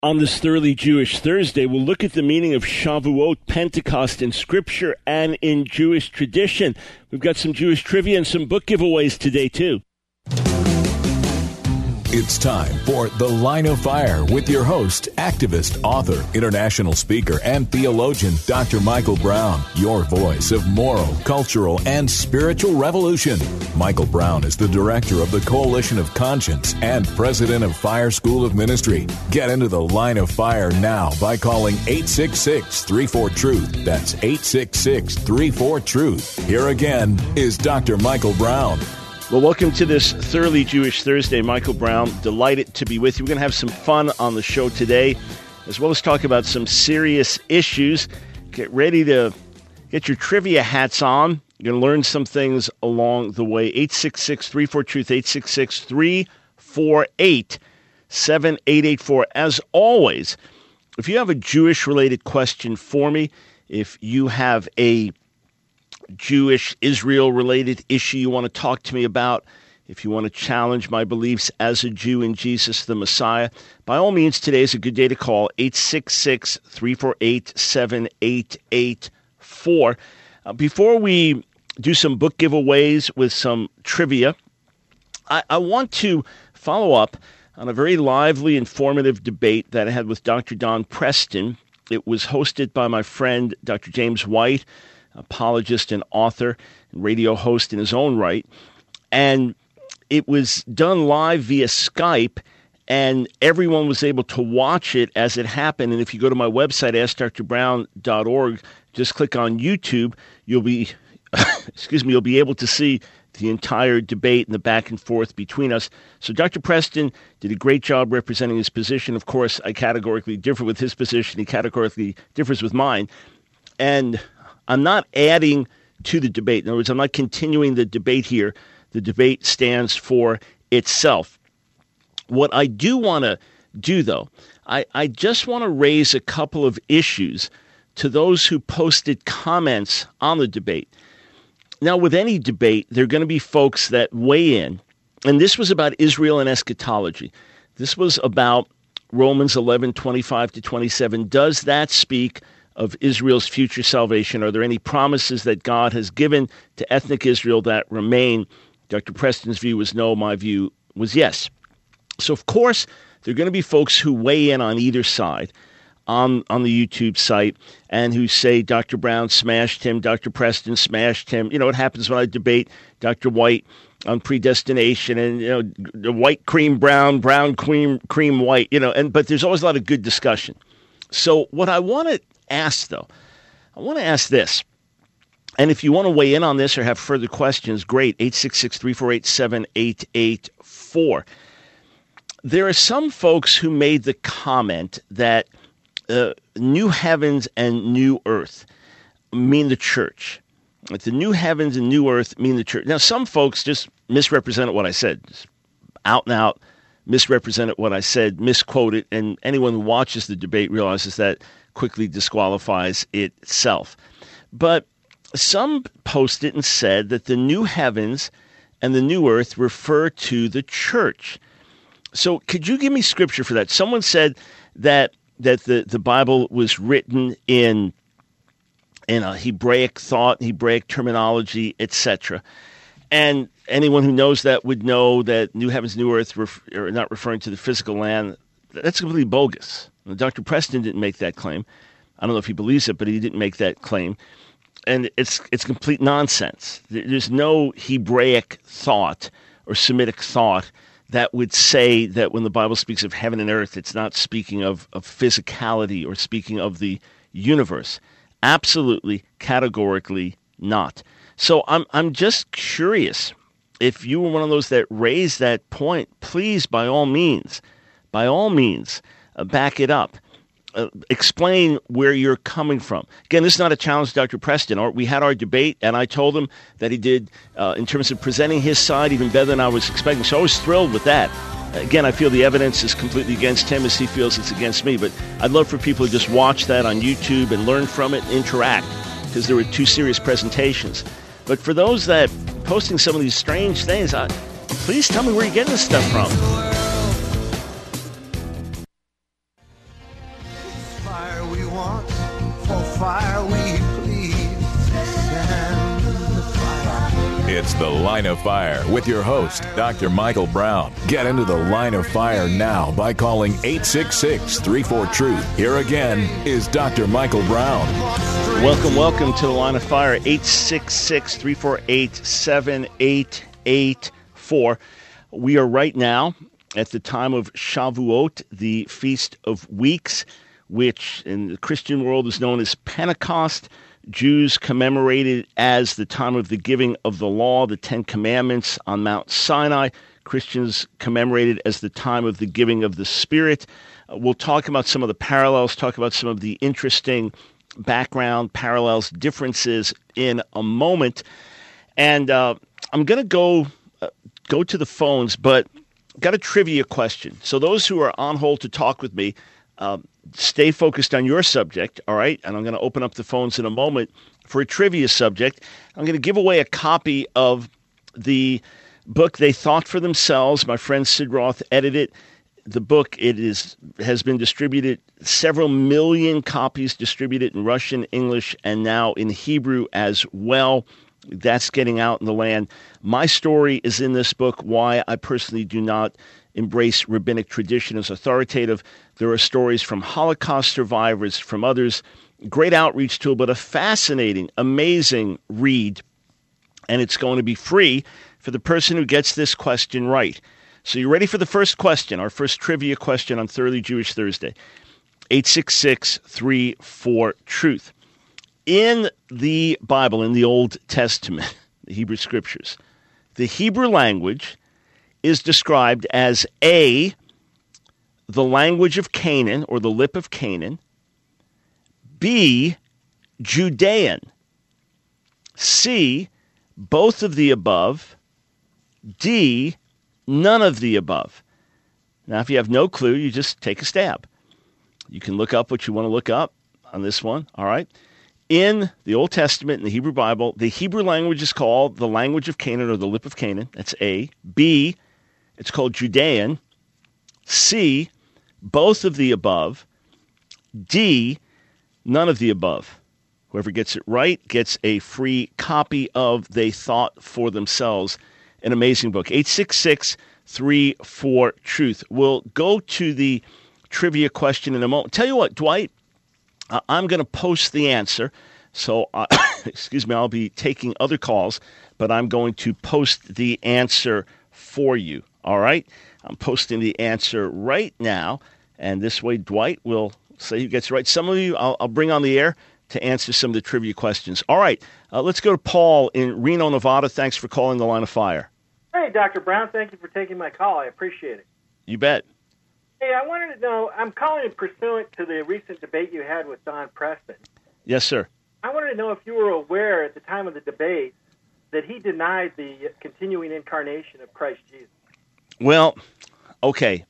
On this Thoroughly Jewish Thursday, we'll look at the meaning of Shavuot, Pentecost in Scripture and in Jewish tradition. We've got some Jewish trivia and some book giveaways today, too. It's time for The Line of Fire with your host, activist, author, international speaker, and theologian, Dr. Michael Brown, your voice of moral, cultural, and spiritual revolution. Michael Brown is the director of the Coalition of Conscience and president of Fire School of Ministry. Get into The Line of Fire now by calling 866-34-TRUTH. That's 866-34-TRUTH. Here again is Dr. Michael Brown. Well, welcome to this Thoroughly Jewish Thursday. Michael Brown, delighted to be with you. We're going to have some fun on the show today, as well as talk about some serious issues. Get ready to get your trivia hats on. You're going to learn some things along the way. 866-34-TRUTH, 866-348-7884. As always, if you have a Jewish-related question for me, if you have a Jewish, Israel-related issue you want to talk to me about, if you want to challenge my beliefs as a Jew in Jesus the Messiah, by all means, today is a good day to call 866-348-7884. Before we do some book giveaways with some trivia, I want to follow up on a very lively, informative debate that I had with Dr. Don Preston. It was hosted by my friend, Dr. James White, apologist and author and radio host in his own right. And it was done live via Skype, and everyone was able to watch it as it happened. And if you go to my website, AskDrBrown.org, just click on YouTube, you'll be you'll be able to see the entire debate and the back and forth between us. So Dr. Preston did a great job representing his position. Of course, I categorically differ with his position. He categorically differs with mine. And I'm not adding to the debate. In other words, I'm not continuing the debate here. The debate stands for itself. What I do want to do, though, I just want to raise a couple of issues to those who posted comments on the debate. Now, with any debate, there are going to be folks that weigh in, and this was about Israel and eschatology. This was about Romans 11:25-27. Does that speak of Israel's future salvation? Are there any promises that God has given to ethnic Israel that remain? Dr. Preston's view was no. My view was yes. So, of course, there are going to be folks who weigh in on either side on the YouTube site and who say Dr. Brown smashed him, Dr. Preston smashed him. You know, it happens when I debate Dr. White on predestination and, you know, white cream brown, brown cream white, you know, but there's always a lot of good discussion. So what I want to ask, though, I want to ask this, and if you want to weigh in on this or have further questions, great, 866-348-7884. There are some folks who made the comment that new heavens and new earth mean the church. That the new heavens and new earth mean the church. Now, some folks just misrepresented what I said, just out and out misrepresented what I said, misquoted, and anyone who watches the debate realizes that quickly disqualifies itself. But some posted and said that the new heavens and the new earth refer to the church. So could you give me scripture for that? Someone said that the Bible was written in a Hebraic thought, Hebraic terminology, etc. And anyone who knows that would know that new heavens, new earth are not referring to the physical land. That's completely bogus. Dr. Preston didn't make that claim. I don't know if he believes it, but he didn't make that claim. And it's complete nonsense. There's no Hebraic thought or Semitic thought that would say that when the Bible speaks of heaven and earth, it's not speaking of physicality or speaking of the universe. Absolutely, categorically not. So I'm just curious, if you were one of those that raised that point, please, by all means, back it up. Explain where you're coming from. Again, this is not a challenge to Dr. Preston. We had our debate, and I told him that he did, in terms of presenting his side, even better than I was expecting. So I was thrilled with that. Again, I feel the evidence is completely against him as he feels it's against me. But I'd love for people to just watch that on YouTube and learn from it and interact, because there were two serious presentations. But for those that posting some of these strange things, please tell me where you're getting this stuff from. once for fire, we please send the fire. It's The Line of Fire with your host, Dr. Michael Brown. Get into The Line of Fire now by calling 866-34-TRUTH. Here again is Dr. Michael Brown. Welcome to The Line of Fire, 866-348-7884. We are right now at the time of Shavuot, the Feast of Weeks, which in the Christian world is known as Pentecost. Jews commemorate it as the time of the giving of the law, the Ten Commandments on Mount Sinai. Christians commemorate it as the time of the giving of the Spirit. We'll talk about some of the parallels, talk about some of the interesting background parallels, differences in a moment. And I'm going to go to the phones, but got a trivia question. So those who are on hold to talk with me, stay focused on your subject, all right? And I'm going to open up the phones in a moment for a trivia subject. I'm going to give away a copy of the book They Thought for Themselves. My friend Sid Roth edited the book. Has been distributed, several million copies distributed in Russian, English, and now in Hebrew as well. That's getting out in the land. My story is in this book, why I personally do not embrace rabbinic tradition as authoritative. There are stories from Holocaust survivors, from others. Great outreach tool, but a fascinating, amazing read. And it's going to be free for the person who gets this question right. So you ready for the first question, our first trivia question on Thoroughly Jewish Thursday? 866-34-TRUTH. In the Bible, in the Old Testament, the Hebrew Scriptures, the Hebrew language is described as A, the language of Canaan, or the lip of Canaan, B, Judean, C, both of the above, D, none of the above. Now, if you have no clue, you just take a stab. You can look up what you want to look up on this one, all right? In the Old Testament, in the Hebrew Bible, the Hebrew language is called the language of Canaan, or the lip of Canaan. That's A. B, it's called Judean. C, both of the above. D, none of the above. Whoever gets it right gets a free copy of They Thought for Themselves, an amazing book. 866-34-TRUTH. We'll go to the trivia question in a moment. Tell you what, Dwight, I'm going to post the answer. So, excuse me, I'll be taking other calls, but I'm going to post the answer for you. All right? I'm posting the answer right now, and this way Dwight will say who gets it right. Some of you I'll bring on the air to answer some of the trivia questions. All right, let's go to Paul in Reno, Nevada. Thanks for calling the Line of Fire. Hey, Dr. Brown, thank you for taking my call. I appreciate it. You bet. Hey, I wanted to know, I'm calling pursuant to the recent debate you had with Don Preston. Yes, sir. I wanted to know if you were aware at the time of the debate that he denied the continuing incarnation of Christ Jesus. Well, okay.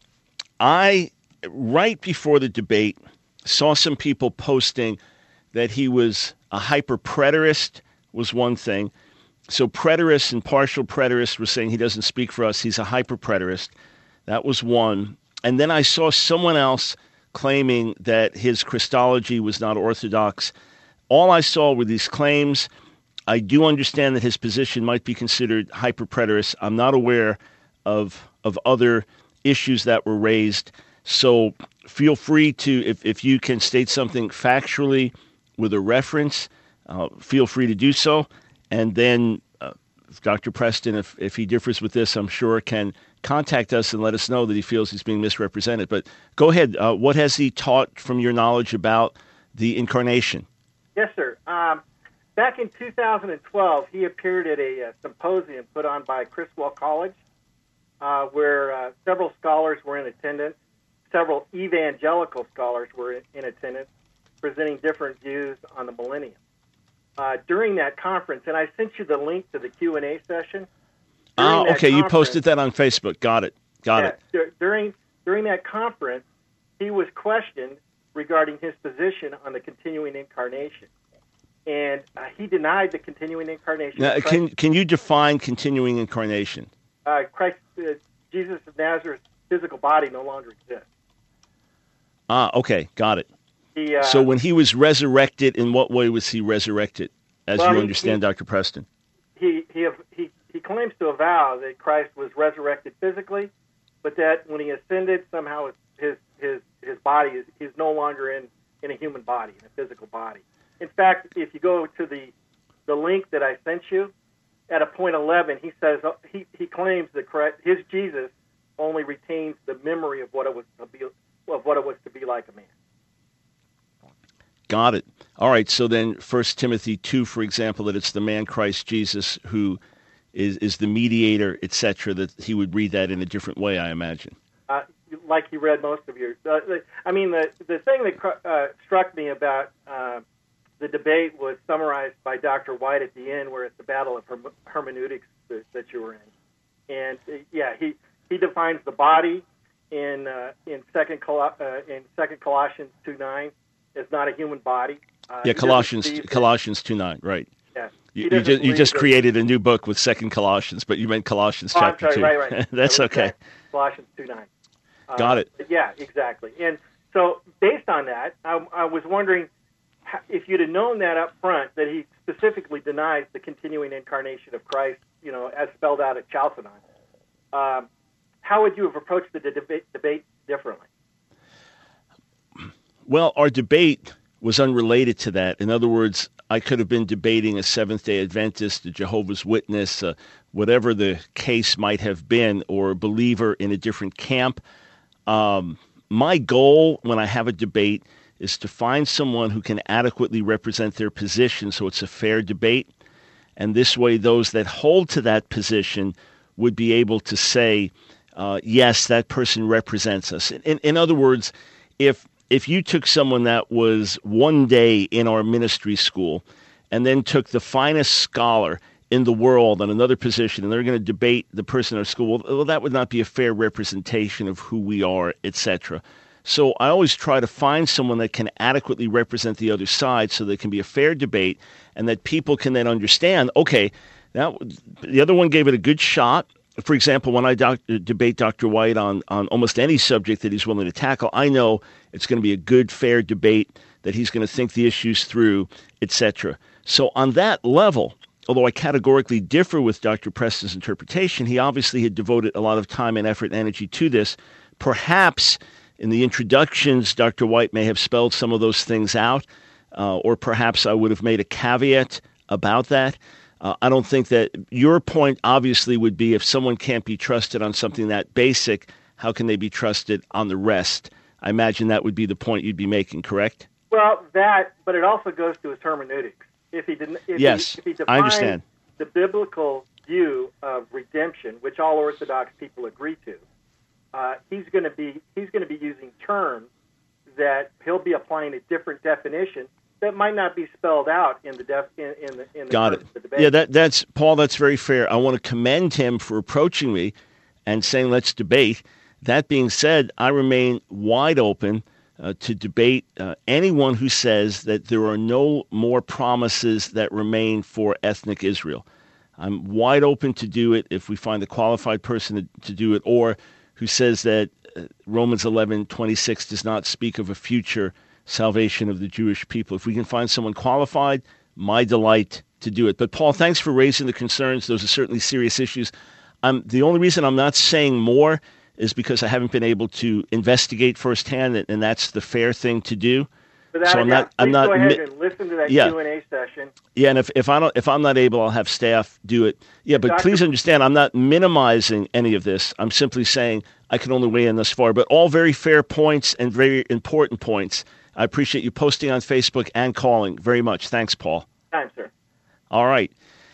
Right before the debate, saw some people posting that he was a hyper-preterist was one thing. So preterists and partial preterists were saying he doesn't speak for us. He's a hyper-preterist. That was one. And then I saw someone else claiming that his Christology was not orthodox. All I saw were these claims. I do understand that his position might be considered hyper-preterist. I'm not aware of other issues that were raised. So feel free to, if you can state something factually with a reference, feel free to do so. And then Dr. Preston, if he differs with this, I'm sure can contact us and let us know that he feels he's being misrepresented. But go ahead. What has he taught from your knowledge about the incarnation? Yes, sir. Back in 2012, he appeared at a symposium put on by Criswell College, where several scholars were in attendance. Several evangelical scholars were in attendance, presenting different views on the millennium. During that conference, and I sent you the link to the Q&A session. Okay, you posted that on Facebook. Got it. During that conference, he was questioned regarding his position on the continuing incarnation. And he denied the continuing incarnation. Now, can you define continuing incarnation? Christ, Jesus of Nazareth's physical body no longer exists. Okay, got it. So when he was resurrected, in what way was he resurrected, as Well, you understand, Dr. Preston? He claims to avow that Christ was resurrected physically, but that when he ascended, somehow his body he's no longer in a human body, in a physical body. In fact, if you go to the link that I sent you, at a point 11, he says he claims that his Jesus only retains the memory of what it was to be like a man. Got it. All right. So then 1 Timothy 2, for example, that it's the man Christ Jesus who is the mediator, etc., that he would read that in a different way, I imagine. Like he read most of yours. The thing that struck me about the debate was summarized by Dr. White at the end, where it's the battle of hermeneutics that you were in. And he defines the body in Second Colossians 2:9 as not a human body. Colossians 2:9, right? Yeah. You just created a new book with 2 Colossians, but you meant Colossians chapter 2. Right. That's okay. Colossians 2:9. Got it. Yeah, exactly. And so based on that, I was wondering if you'd have known that up front, that he specifically denies the continuing incarnation of Christ, as spelled out at Chalcedon, how would you have approached the debate differently? Well, our debate was unrelated to that. In other words, I could have been debating a Seventh-day Adventist, a Jehovah's Witness, whatever the case might have been, or a believer in a different camp. My goal when I have a debate is to find someone who can adequately represent their position so it's a fair debate. And this way, those that hold to that position would be able to say, yes, that person represents us. In other words, if you took someone that was one day in our ministry school and then took the finest scholar in the world on another position, and they're going to debate the person in our school, well, that would not be a fair representation of who we are, etc. So I always try to find someone that can adequately represent the other side so there can be a fair debate and that people can then understand, okay, now the other one gave it a good shot. For example, when I debate Dr. White on almost any subject that he's willing to tackle, I know it's going to be a good, fair debate, that he's going to think the issues through, etc. So on that level, although I categorically differ with Dr. Preston's interpretation, he obviously had devoted a lot of time and effort and energy to this. Perhaps in the introductions, Dr. White may have spelled some of those things out, or perhaps I would have made a caveat about that. I don't think that your point obviously would be if someone can't be trusted on something that basic, how can they be trusted on the rest? I imagine that would be the point you'd be making, correct? Well, but it also goes to his hermeneutics. If he defines I understand the biblical view of redemption, which all Orthodox people agree to, he's going to be using terms that he'll be applying a different definition that might not be spelled out in the Got it. The debate. Yeah, that's Paul. That's very fair. I want to commend him for approaching me and saying let's debate. That being said, I remain wide open to debate anyone who says that there are no more promises that remain for ethnic Israel. I'm wide open to do it if we find a qualified person to do it, or who says that Romans 11:26 does not speak of a future salvation of the Jewish people. If we can find someone qualified, my delight to do it. But Paul, thanks for raising the concerns. Those are certainly serious issues. The only reason I'm not saying more is because I haven't been able to investigate firsthand, and that's the fair thing to do. So I'm not. Go ahead and listen to that Q&A session. Yeah, and if I'm not able, I'll have staff do it. Yeah, but please understand, I'm not minimizing any of this. I'm simply saying I can only weigh in thus far. But all very fair points and very important points. I appreciate you posting on Facebook and calling very much. Thanks, Paul. Time, sir. All right.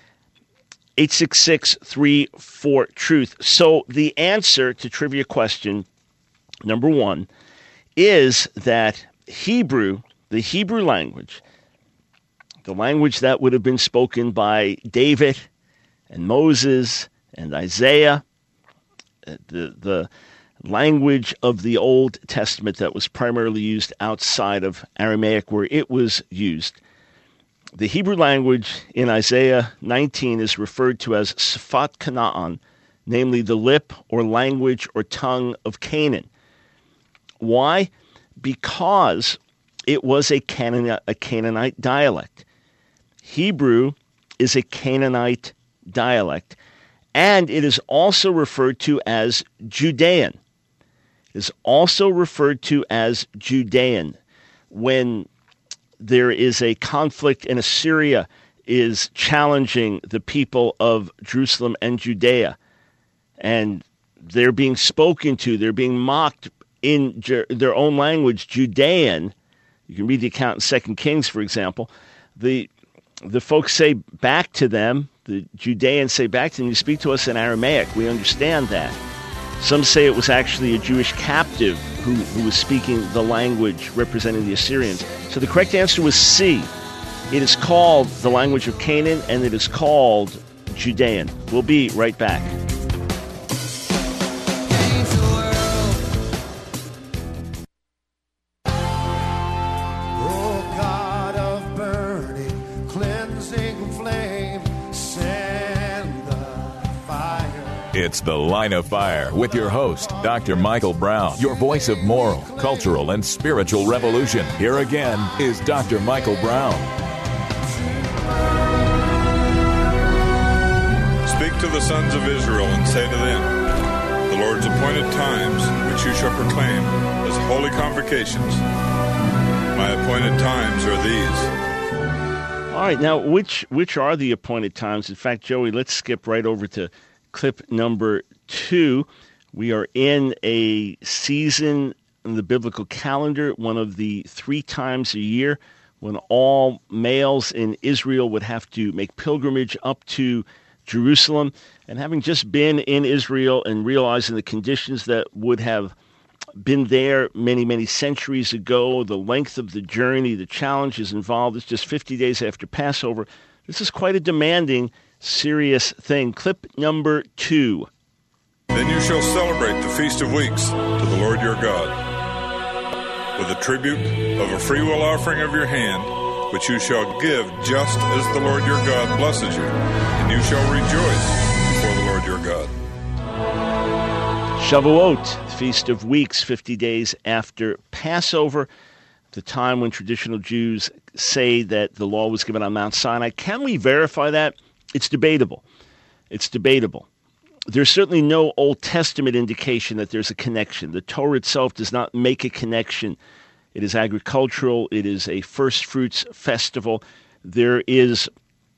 866-34-TRUTH. So the answer to trivia question number 1 is that Hebrew, the Hebrew language, the language that would have been spoken by David and Moses and Isaiah, the language of the Old Testament that was primarily used outside of Aramaic where it was used. The Hebrew language in Isaiah 19 is referred to as Sfat Canaan, namely the lip or language or tongue of Canaan. Why? Because it was a Canaanite dialect. Hebrew is a Canaanite dialect, and it is also referred to as Judean. It is also referred to as Judean when there is a conflict and Assyria is challenging the people of Jerusalem and Judea, and they're being spoken to, they're being mocked in their own language, Judean. You can read the account in 2 Kings, for example. The folks say back to them, the Judeans say back to them, you speak to us in Aramaic, we understand that. Some say it was actually a Jewish captive who was speaking the language representing the Assyrians. So the correct answer was C. It is called the language of Canaan, and it is called Judean. We'll be right back. Oh, God of burning, cleansing flame, send the fire. It's The Line of Fire with your host, Dr. Michael Brown, your voice of moral, cultural, and spiritual revolution. Here again is Dr. Michael Brown. Speak to the sons of Israel and say to them, the Lord's appointed times, which you shall proclaim as holy convocations. My appointed times are these. All right, now, which are the appointed times? In fact, Joey, let's skip right over to clip number 2. We are in a season in the biblical calendar, one of the 3 times a year when all males in Israel would have to make pilgrimage up to Jerusalem. And having just been in Israel and realizing the conditions that would have been there many, many centuries ago, the length of the journey, the challenges involved, it's just 50 days after Passover. This is quite a demanding, serious thing. Clip number 2. Then you shall celebrate the Feast of Weeks to the Lord your God, with a tribute of a freewill offering of your hand, which you shall give just as the Lord your God blesses you, and you shall rejoice before the Lord your God. Shavuot, Feast of Weeks, 50 days after Passover, the time when traditional Jews say that the law was given on Mount Sinai. Can we verify that? It's debatable. It's debatable. There's certainly no Old Testament indication that there's a connection. The Torah itself does not make a connection. It is agricultural. It is a first fruits festival. There is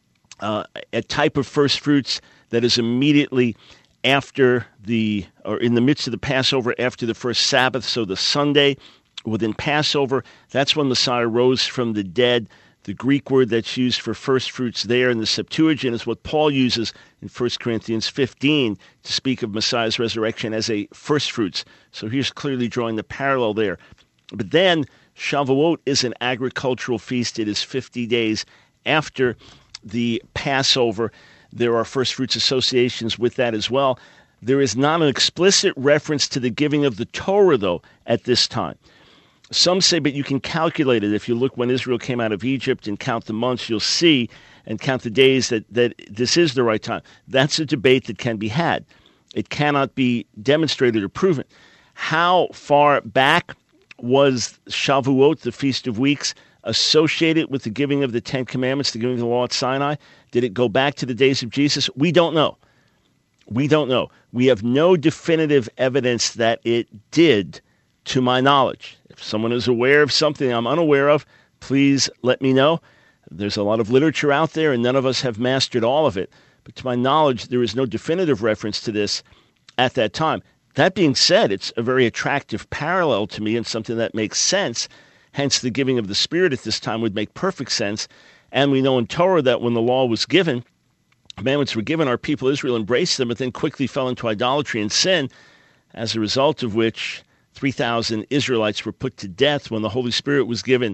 a type of first fruits that is immediately after or in the midst of the Passover, after the first Sabbath, so the Sunday within Passover. That's when Messiah rose from the dead. The Greek word that's used for first fruits there in the Septuagint is what Paul uses in 1 Corinthians 15 to speak of Messiah's resurrection as a first fruits. So he's clearly drawing the parallel there. But then Shavuot is an agricultural feast. It is 50 days after the Passover. There are first fruits associations with that as well. There is not an explicit reference to the giving of the Torah, though, at this time. Some say, but you can calculate it. If you look when Israel came out of Egypt and count the months, you'll see, and count the days, that this is the right time. That's a debate that can be had. It cannot be demonstrated or proven. How far back was Shavuot, the Feast of Weeks, associated with the giving of the Ten Commandments, the giving of the law at Sinai? Did it go back to the days of Jesus? We don't know. We don't know. We have no definitive evidence that it did, to my knowledge. If someone is aware of something I'm unaware of, please let me know. There's a lot of literature out there, and none of us have mastered all of it. But to my knowledge, there is no definitive reference to this at that time. That being said, it's a very attractive parallel to me and something that makes sense. Hence, the giving of the Spirit at this time would make perfect sense. And we know in Torah that when the law was given, commandments were given, our people Israel embraced them, but then quickly fell into idolatry and sin, as a result of which 3,000 Israelites were put to death. When the Holy Spirit was given,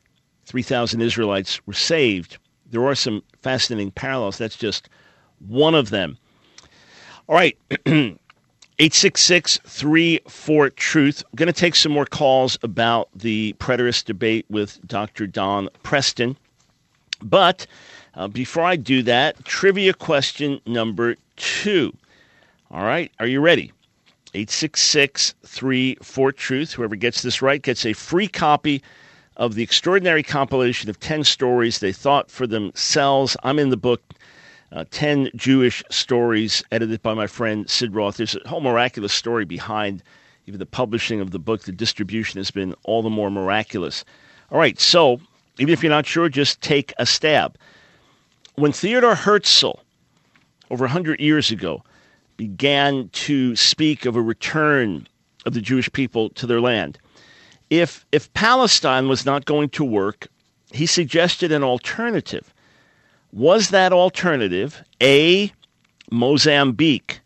3,000 Israelites were saved. There are some fascinating parallels. That's just one of them. All right. 866-34-TRUTH. I'm going to take some more calls about the preterist debate with Dr. Don Preston. But before I do that, trivia question number 2. All right. Are you ready? 866-34-TRUTH. Whoever gets this right gets a free copy of the extraordinary compilation of 10 stories they thought for themselves. I'm in the book, 10 Jewish Stories, edited by my friend Sid Roth. There's a whole miraculous story behind even the publishing of the book. The distribution has been all the more miraculous. All right, so even if you're not sure, just take a stab. When Theodor Herzl, over 100 years ago, began to speak of a return of the Jewish people to their land, if Palestine was not going to work, he suggested an alternative. Was that alternative A, Mozambique,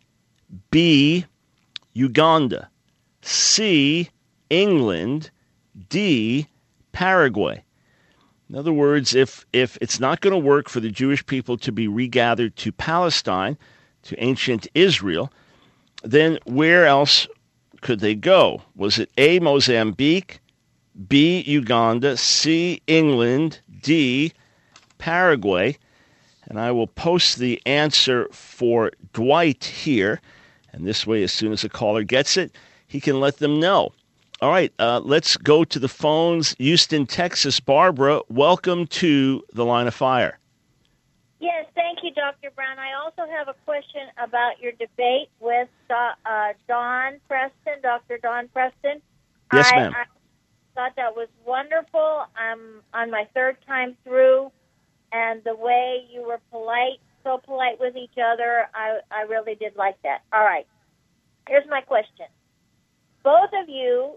B, Uganda, C, England, D, Paraguay? In other words, if it's not going to work for the Jewish people to be regathered to Palestine, to ancient Israel, then where else could they go? Was it A, Mozambique, B, Uganda, C, England, D, Paraguay? And I will post the answer for Dwight here. And this way, as soon as a caller gets it, he can let them know. All right, let's go to the phones. Houston, Texas. Barbara, welcome to the Line of Fire. Yes, thank you, Dr. Brown. I also have a question about your debate with Don Preston, Dr. Don Preston. Yes, ma'am. I thought that was wonderful. I'm on my third time through, and the way you were so polite with each other, I really did like that. All right, here's my question. Both of you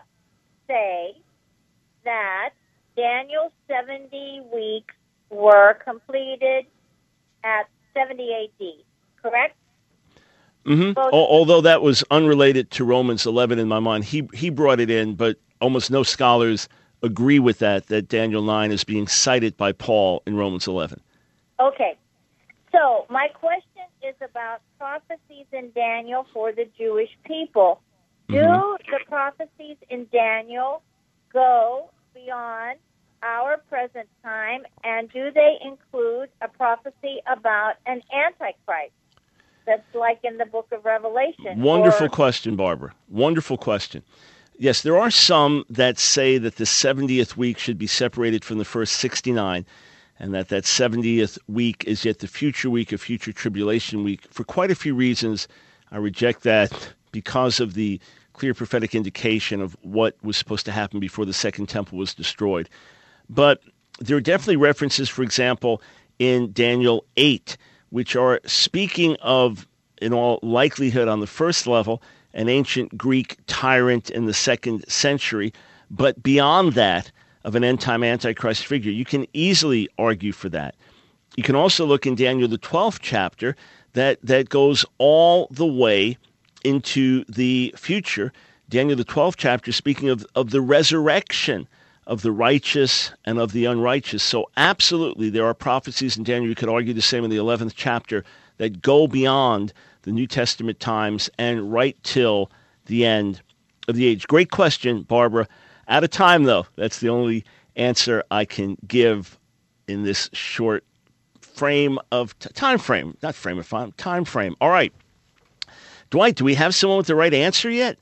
say that Daniel's 70 weeks were completed at 70 A.D., correct? Mm-hmm. Although that was unrelated to Romans 11 in my mind. He brought it in, but almost no scholars agree with that Daniel 9 is being cited by Paul in Romans 11. Okay. So my question is about prophecies in Daniel for the Jewish people. Do the prophecies in Daniel go beyond our present time, and do they include a prophecy about an Antichrist that's like in the book of Revelation? Wonderful question, Barbara. Wonderful question. Yes, there are some that say that the 70th week should be separated from the first 69, and that 70th week is yet the future week, a future tribulation week. For quite a few reasons, I reject that because of the clear prophetic indication of what was supposed to happen before the Second Temple was destroyed. But there are definitely references, for example, in Daniel 8, which are speaking of, in all likelihood on the first level, an ancient Greek tyrant in the 2nd century, but beyond that, of an end-time Antichrist figure. You can easily argue for that. You can also look in Daniel, the 12th chapter, that goes all the way into the future. Daniel, the 12th chapter, speaking of the resurrection of the righteous and of the unrighteous. So absolutely, there are prophecies in Daniel. You could argue the same in the 11th chapter that go beyond the New Testament times and right till the end of the age. Great question, Barbara. Out of time, though. That's the only answer I can give in this short frame of time frame. Not frame of time frame. All right. Dwight, do we have someone with the right answer yet?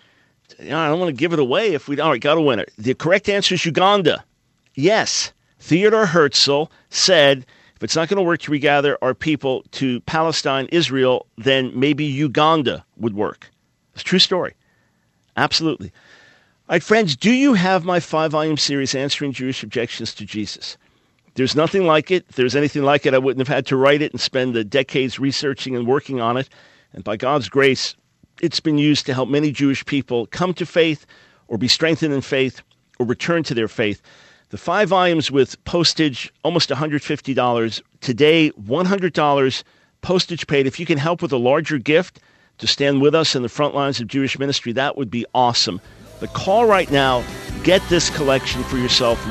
I don't want to give it away if we don't. All right, got a winner. The correct answer is Uganda. Yes. Theodor Herzl said, if it's not going to work to regather our people to Palestine, Israel, then maybe Uganda would work. It's a true story. Absolutely. All right, friends, do you have my 5-volume series, Answering Jewish Objections to Jesus? There's nothing like it. If there's anything like it, I wouldn't have had to write it and spend the decades researching and working on it. And by God's grace, it's been used to help many Jewish people come to faith or be strengthened in faith or return to their faith. The 5 volumes with postage, almost $150. Today, $100 postage paid. If you can help with a larger gift to stand with us in the front lines of Jewish ministry, that would be awesome. But call right now. Get this collection for yourself.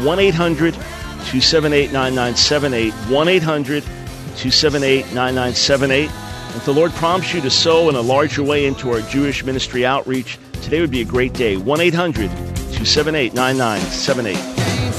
1-800-278-9978. 1-800-278-9978. If the Lord prompts you to sow in a larger way into our Jewish ministry outreach, today would be a great day. 1-800-278-9978.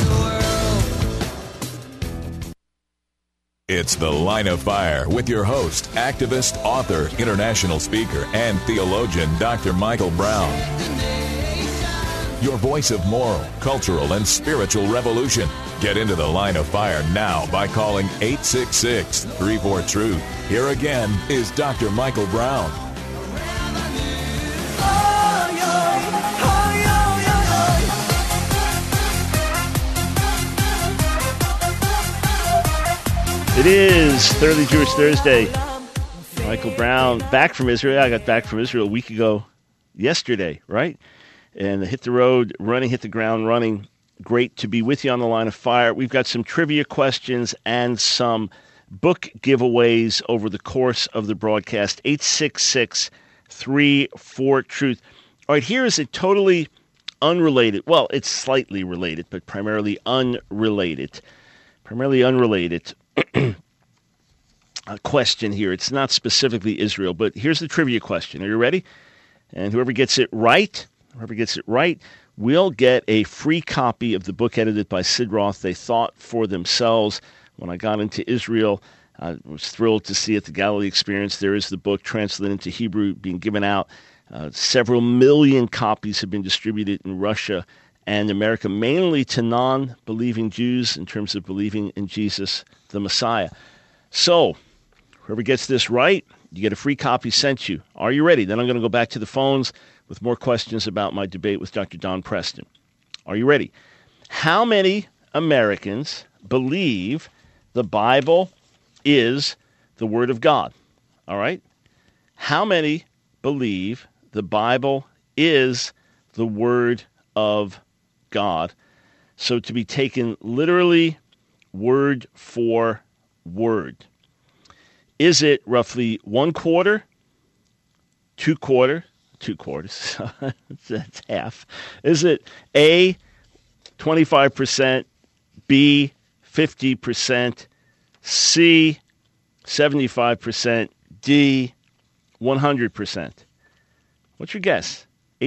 It's The Line of Fire with your host, activist, author, international speaker, and theologian, Dr. Michael Brown. your voice of moral, cultural, and spiritual revolution. Get into the Line of Fire now by calling 866-34-TRUTH. Here again is Dr. Michael Brown. It is Thoroughly Jewish Thursday. Michael Brown, back from Israel. I got back from Israel a week ago yesterday, right? And hit the road running, hit the ground running. Great to be with you on the Line of Fire. We've got some trivia questions and some book giveaways over the course of the broadcast. 866-34-TRUTH. All right, here is a totally unrelated, well, it's slightly related, but primarily unrelated. Question here. It's not specifically Israel, but here's the trivia question. Are you ready? And whoever gets it right will get a free copy of the book edited by Sid Roth, They Thought for Themselves. When I got into Israel, I was thrilled to see at the Galilee Experience there is the book translated into Hebrew being given out. Several million copies have been distributed in Russia and America, mainly to non-believing Jews in terms of believing in Jesus, the Messiah. So, whoever gets this right, you get a free copy sent you. Are you ready? Then I'm going to go back to the phones with more questions about my debate with Dr. Don Preston. Are you ready? How many Americans believe the Bible is the Word of God? All right? How many believe the Bible is the Word of God? So to be taken literally, word for word. Is it roughly 1/4, 2/4, 2/4? That's half. Is it A, 25%, B, 50%, C, 75%, D, 100%? What's your guess?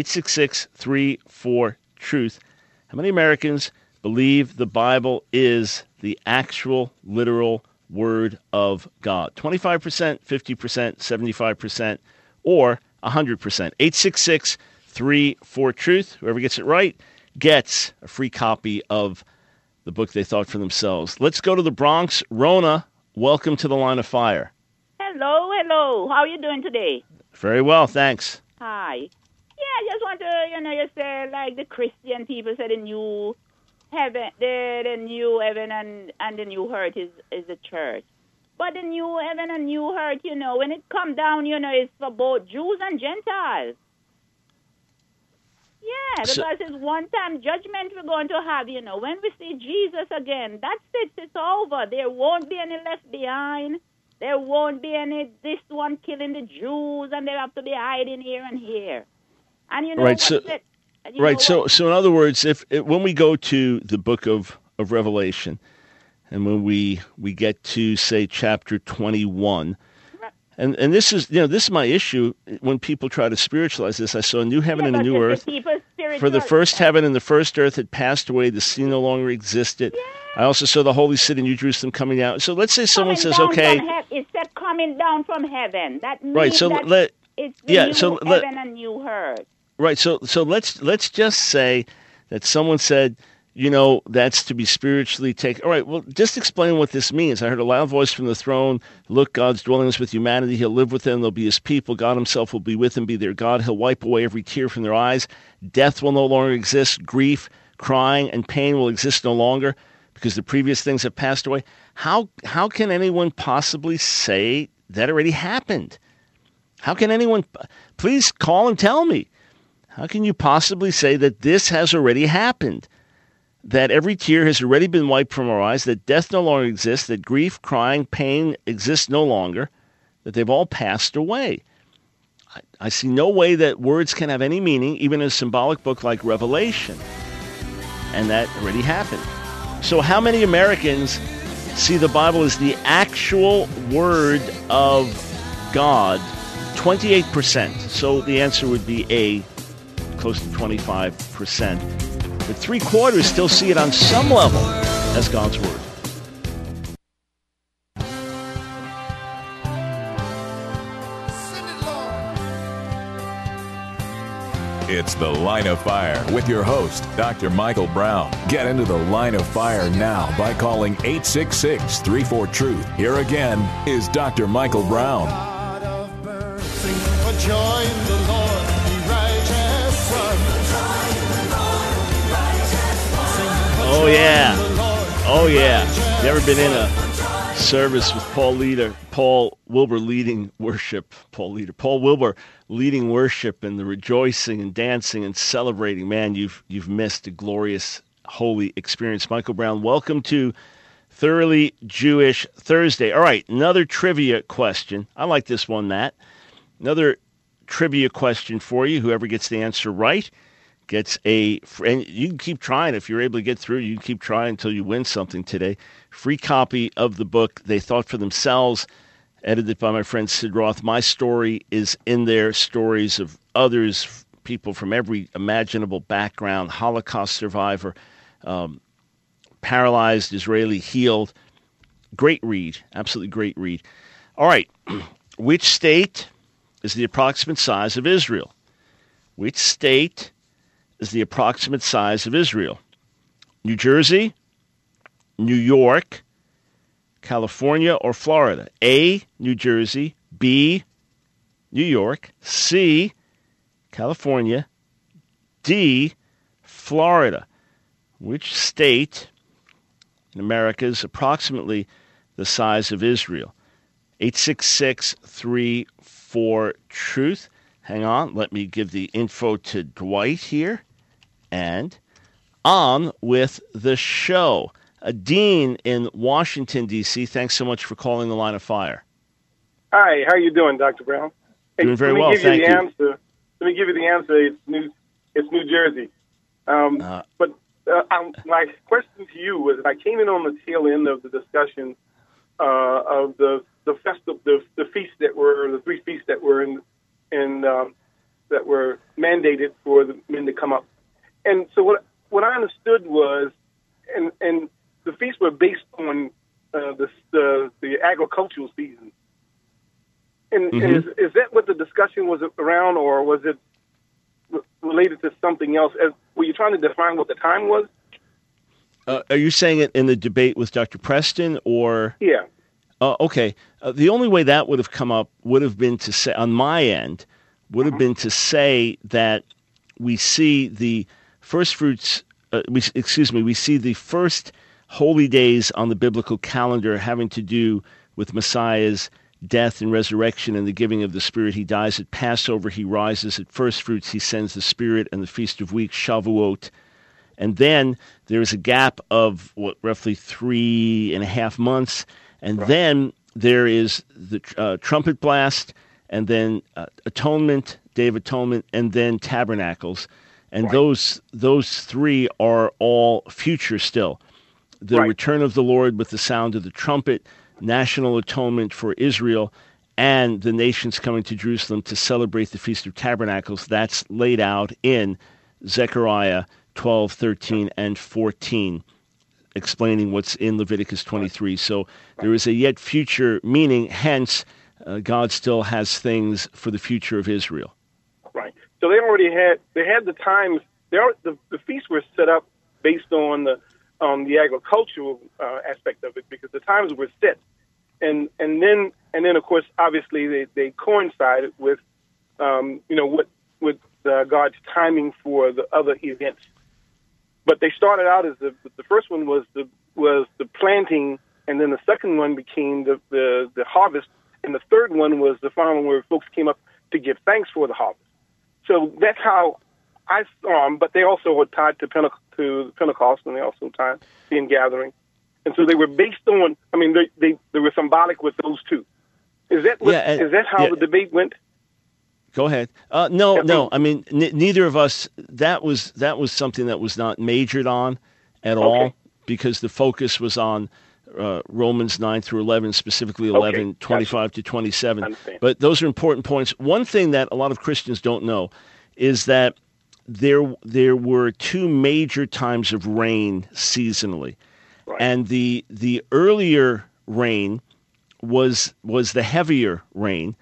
866-34-TRUTH. How many Americans believe the Bible is the actual, literal Word of God? 25%, 50%, 75%, or 100%. 866-34-TRUTH. Whoever gets it right gets a free copy of the book They Thought for Themselves. Let's go to the Bronx. Rona, welcome to the Line of Fire. Hello. How are you doing today? Very well, thanks. Hi. Yeah, I just want to, you say, like the Christian people say the new heaven, the new heaven and the new earth is the church. But the new heaven and new earth, when it comes down, it's for both Jews and Gentiles. Yeah, because it's one-time judgment we're going to have, When we see Jesus again, that's it. It's over. There won't be any left behind. There won't be any, this one killing the Jews, and they have to be hiding here and here. And right, so in other words, when we go to the book of Revelation, and when we get to, say, chapter 21, and this is my issue when people try to spiritualize this. I saw a new heaven and a new earth. For the first heaven and the first earth had passed away, the sea no longer existed. Yeah. I also saw the holy city, New Jerusalem, coming down. So let's say someone says, okay. It said coming down from heaven. That means right, so it's the new heaven and new earth. Right, so let's just say that someone said, that's to be spiritually taken. All right, well, just explain what this means. I heard a loud voice from the throne. Look, God's dwelling is with humanity. He'll live with them. They'll be his people. God himself will be with them, be their God. He'll wipe away every tear from their eyes. Death will no longer exist. Grief, crying, and pain will exist no longer because the previous things have passed away. How can anyone possibly say that already happened? How can anyone, please call and tell me. How can you possibly say that this has already happened? That every tear has already been wiped from our eyes, that death no longer exists, that grief, crying, pain exists no longer, that they've all passed away. I see no way that words can have any meaning, even in a symbolic book like Revelation. And that already happened. So how many Americans see the Bible as the actual Word of God? 28%. So the answer would be A, close to 25%. But 3/4 still see it on some level as God's Word. It's The Line of Fire with your host, Dr. Michael Brown. Get into The Line of Fire now by calling 866-34-TRUTH. Here again is Dr. Michael Brown. Sing for joy in the Lord, ye righteous ones. Oh, yeah. Oh, yeah. You ever been in a service with Paul Wilbur leading worship? Paul Wilbur leading worship and the rejoicing and dancing and celebrating. Man, you've missed a glorious, holy experience. Michael Brown, welcome to Thoroughly Jewish Thursday. All right, another trivia question. I like this one, Matt. Another trivia question for you. Whoever gets the answer right gets and you can keep trying. If you're able to get through, you can keep trying until you win something today. Free copy of the book, They Thought for Themselves, edited by my friend Sid Roth. My story is in there, stories of others, people from every imaginable background, Holocaust survivor, paralyzed, Israeli healed. Great read, absolutely great read. All right, which state is the approximate size of Israel? Which state is the approximate size of Israel? New Jersey, New York, California, or Florida? A, New Jersey, B, New York, C, California, D, Florida. Which state in America is approximately the size of Israel? 866-34-TRUTH. Hang on, let me give the info to Dwight here. And on with the show. Dean in Washington, D.C., thanks so much for calling the Line of Fire. Hi, how are you doing, Dr. Brown? Hey, doing very well, thank you. Let me give you the answer. It's New Jersey. But my question to you was, I came in on the tail end of the discussion of the festival, the feasts that were the three feasts that were that were mandated for the men to come up. And so what I understood was, and the feasts were based on the agricultural season. And is that what the discussion was around, or was it related to something else? Were you trying to define what the time was? Are you saying it in the debate with Dr. Preston, or? Yeah. Okay. The only way that would have come up would have been to say, on my end, would have been to say that we see the first fruits, we see the first holy days on the biblical calendar having to do with Messiah's death and resurrection and the giving of the Spirit. He dies at Passover. He rises at first fruits. He sends the Spirit and the Feast of Weeks, Shavuot. And then there's a gap of, roughly 3.5 months. And then there is the trumpet blast, and then atonement, Day of Atonement, and then tabernacles. And those three are all future still. The return of the Lord with the sound of the trumpet, national atonement for Israel, and the nations coming to Jerusalem to celebrate the Feast of Tabernacles. That's laid out in Zechariah 12, 13, and 14, explaining what's in Leviticus 23. So there is a yet future meaning, hence God still has things for the future of Israel. Right. So they had the times. The feasts were set up based on the agricultural aspect of it, because the times were set, and then of course obviously they coincided with God's timing for the other events. But they started out as the first one was the planting, and then the second one became the harvest, and the third one was the final, where folks came up to give thanks for the harvest. So that's how I saw them. But they also were tied to Pentecost, and they also tied to the ingathering, and so they were based on. I mean, they were symbolic with those two. Is that how the debate went? Go ahead. No. I mean, neither of us. That was something that was not majored on at all, because the focus was on Romans 9 through 11, specifically 11, 25 to 27. But those are important points. One thing that a lot of Christians don't know is that there were two major times of rain seasonally, and the earlier rain was the heavier rain.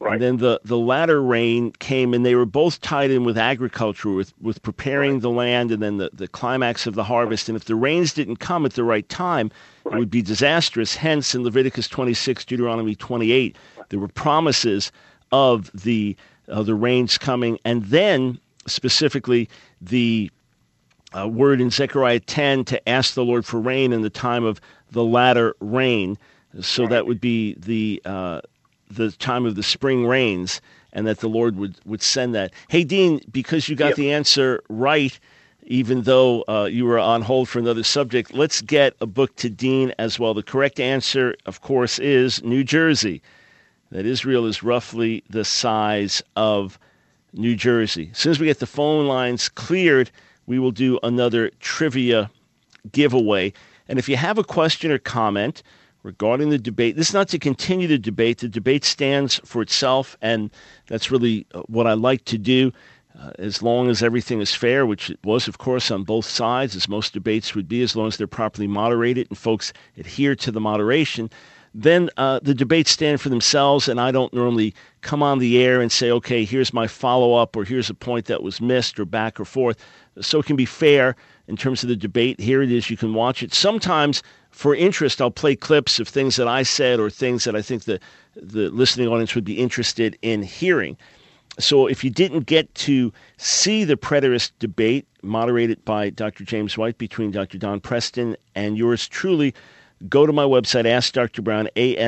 Right. And then the latter rain came, and they were both tied in with agriculture, with preparing the land, and then the climax of the harvest. And if the rains didn't come at the right time, it would be disastrous. Hence, in Leviticus 26, Deuteronomy 28, there were promises of the rains coming. And then, specifically, the word in Zechariah 10 to ask the Lord for rain in the time of the latter rain. So that would be the time of the spring rains, and that the Lord would send that. Hey, Dean, because you got the answer right, even though you were on hold for another subject, let's get a book to Dean as well. The correct answer, of course, is New Jersey, that Israel is roughly the size of New Jersey. As soon as we get the phone lines cleared, we will do another trivia giveaway. And if you have a question or comment regarding the debate, this is not to continue the debate. The debate stands for itself, and that's really what I like to do, as long as everything is fair, which it was, of course, on both sides, as most debates would be, as long as they're properly moderated and folks adhere to the moderation. Then the debates stand for themselves, and I don't normally come on the air and say, okay, here's my follow-up, or here's a point that was missed, or back or forth. So it can be fair in terms of the debate. Here it is. You can watch it. Sometimes, for interest, I'll play clips of things that I said or things that I think the listening audience would be interested in hearing. So if you didn't get to see the preterist debate moderated by Dr. James White between Dr. Don Preston and yours truly, go to my website, Ask Dr. Brown,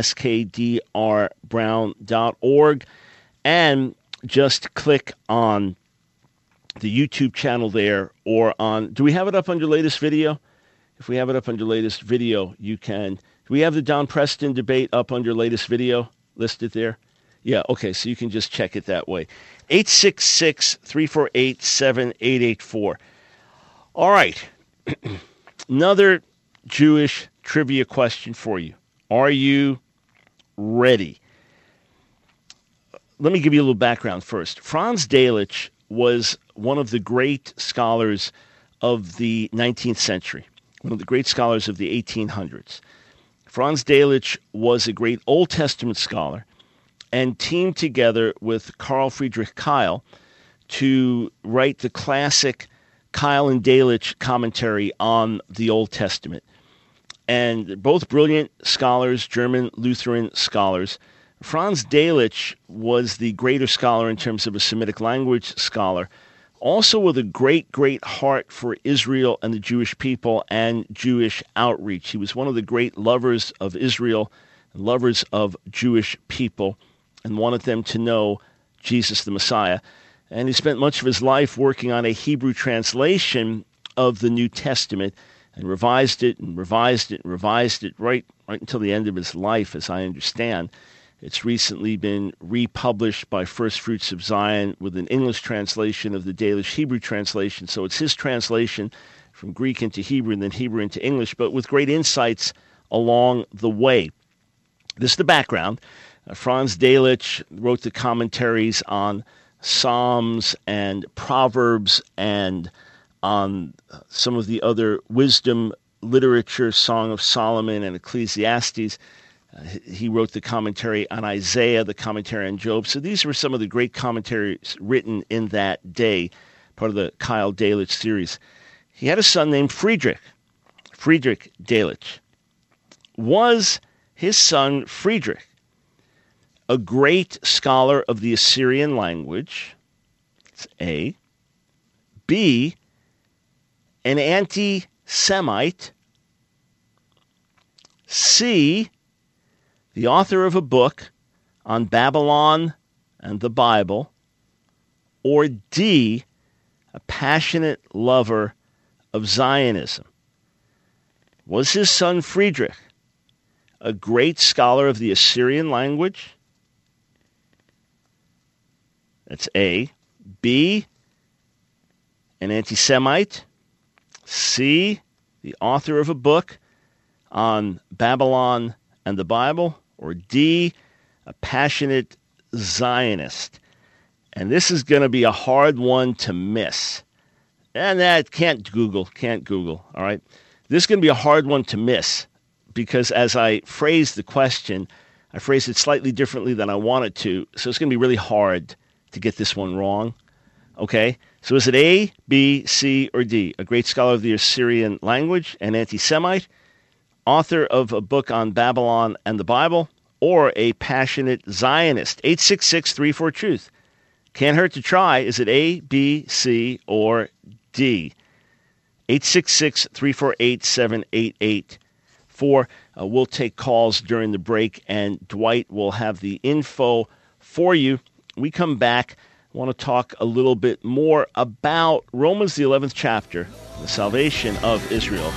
askdrbrown.org, and just click on the YouTube channel there, or on, do we have it up on your latest video? If we have it up on your latest video, you can. Do we have the Don Preston debate up on your latest video listed there? Yeah, okay, so you can just check it that way. 866-348-7884. All right. Another Jewish trivia question for you. Are you ready? Let me give you a little background first. Franz Delitzsch was one of the great scholars of the 19th century, one of the great scholars of the 1800s. Franz Delitzsch was a great Old Testament scholar and teamed together with Carl Friedrich Keil to write the classic Keil and Delitzsch commentary on the Old Testament. And they're both brilliant scholars, German Lutheran scholars. Franz Delitzsch was the greater scholar in terms of a Semitic language scholar, also with a great, great heart for Israel and the Jewish people and Jewish outreach. He was one of the great lovers of Israel and lovers of Jewish people and wanted them to know Jesus the Messiah. And he spent much of his life working on a Hebrew translation of the New Testament and revised it and revised it and revised it right until the end of his life, as I understand. It's recently been republished by First Fruits of Zion with an English translation of the Delitzsch Hebrew translation. So it's his translation from Greek into Hebrew and then Hebrew into English, but with great insights along the way. This is the background. Franz Delitzsch wrote the commentaries on Psalms and Proverbs and on some of the other wisdom literature, Song of Solomon and Ecclesiastes. He wrote the commentary on Isaiah, the commentary on Job. So these were some of the great commentaries written in that day, part of the Keil Delitzsch series. He had a son named Friedrich Delitzsch. Was his son Friedrich a great scholar of the Assyrian language? It's A. B, an anti-Semite. C, the author of a book on Babylon and the Bible. Or D, a passionate lover of Zionism. Was his son Friedrich a great scholar of the Assyrian language? That's A. B, an anti-Semite. C, the author of a book on Babylon and the Bible. Or D, a passionate Zionist. And this is going to be a hard one to miss. And that can't Google, all right? This is going to be a hard one to miss because as I phrase the question, I phrased it slightly differently than I wanted to, so it's going to be really hard to get this one wrong. Okay? So is it A, B, C, or D? A great scholar of the Assyrian language, an anti-Semite, author of a book on Babylon and the Bible, or a passionate Zionist? 866-34-TRUTH. Can't hurt to try. Is it A, B, C, or D? 866-348-7884. We'll take calls during the break, and Dwight will have the info for you. We come back. I want to talk a little bit more about Romans, the 11th chapter, the salvation of Israel.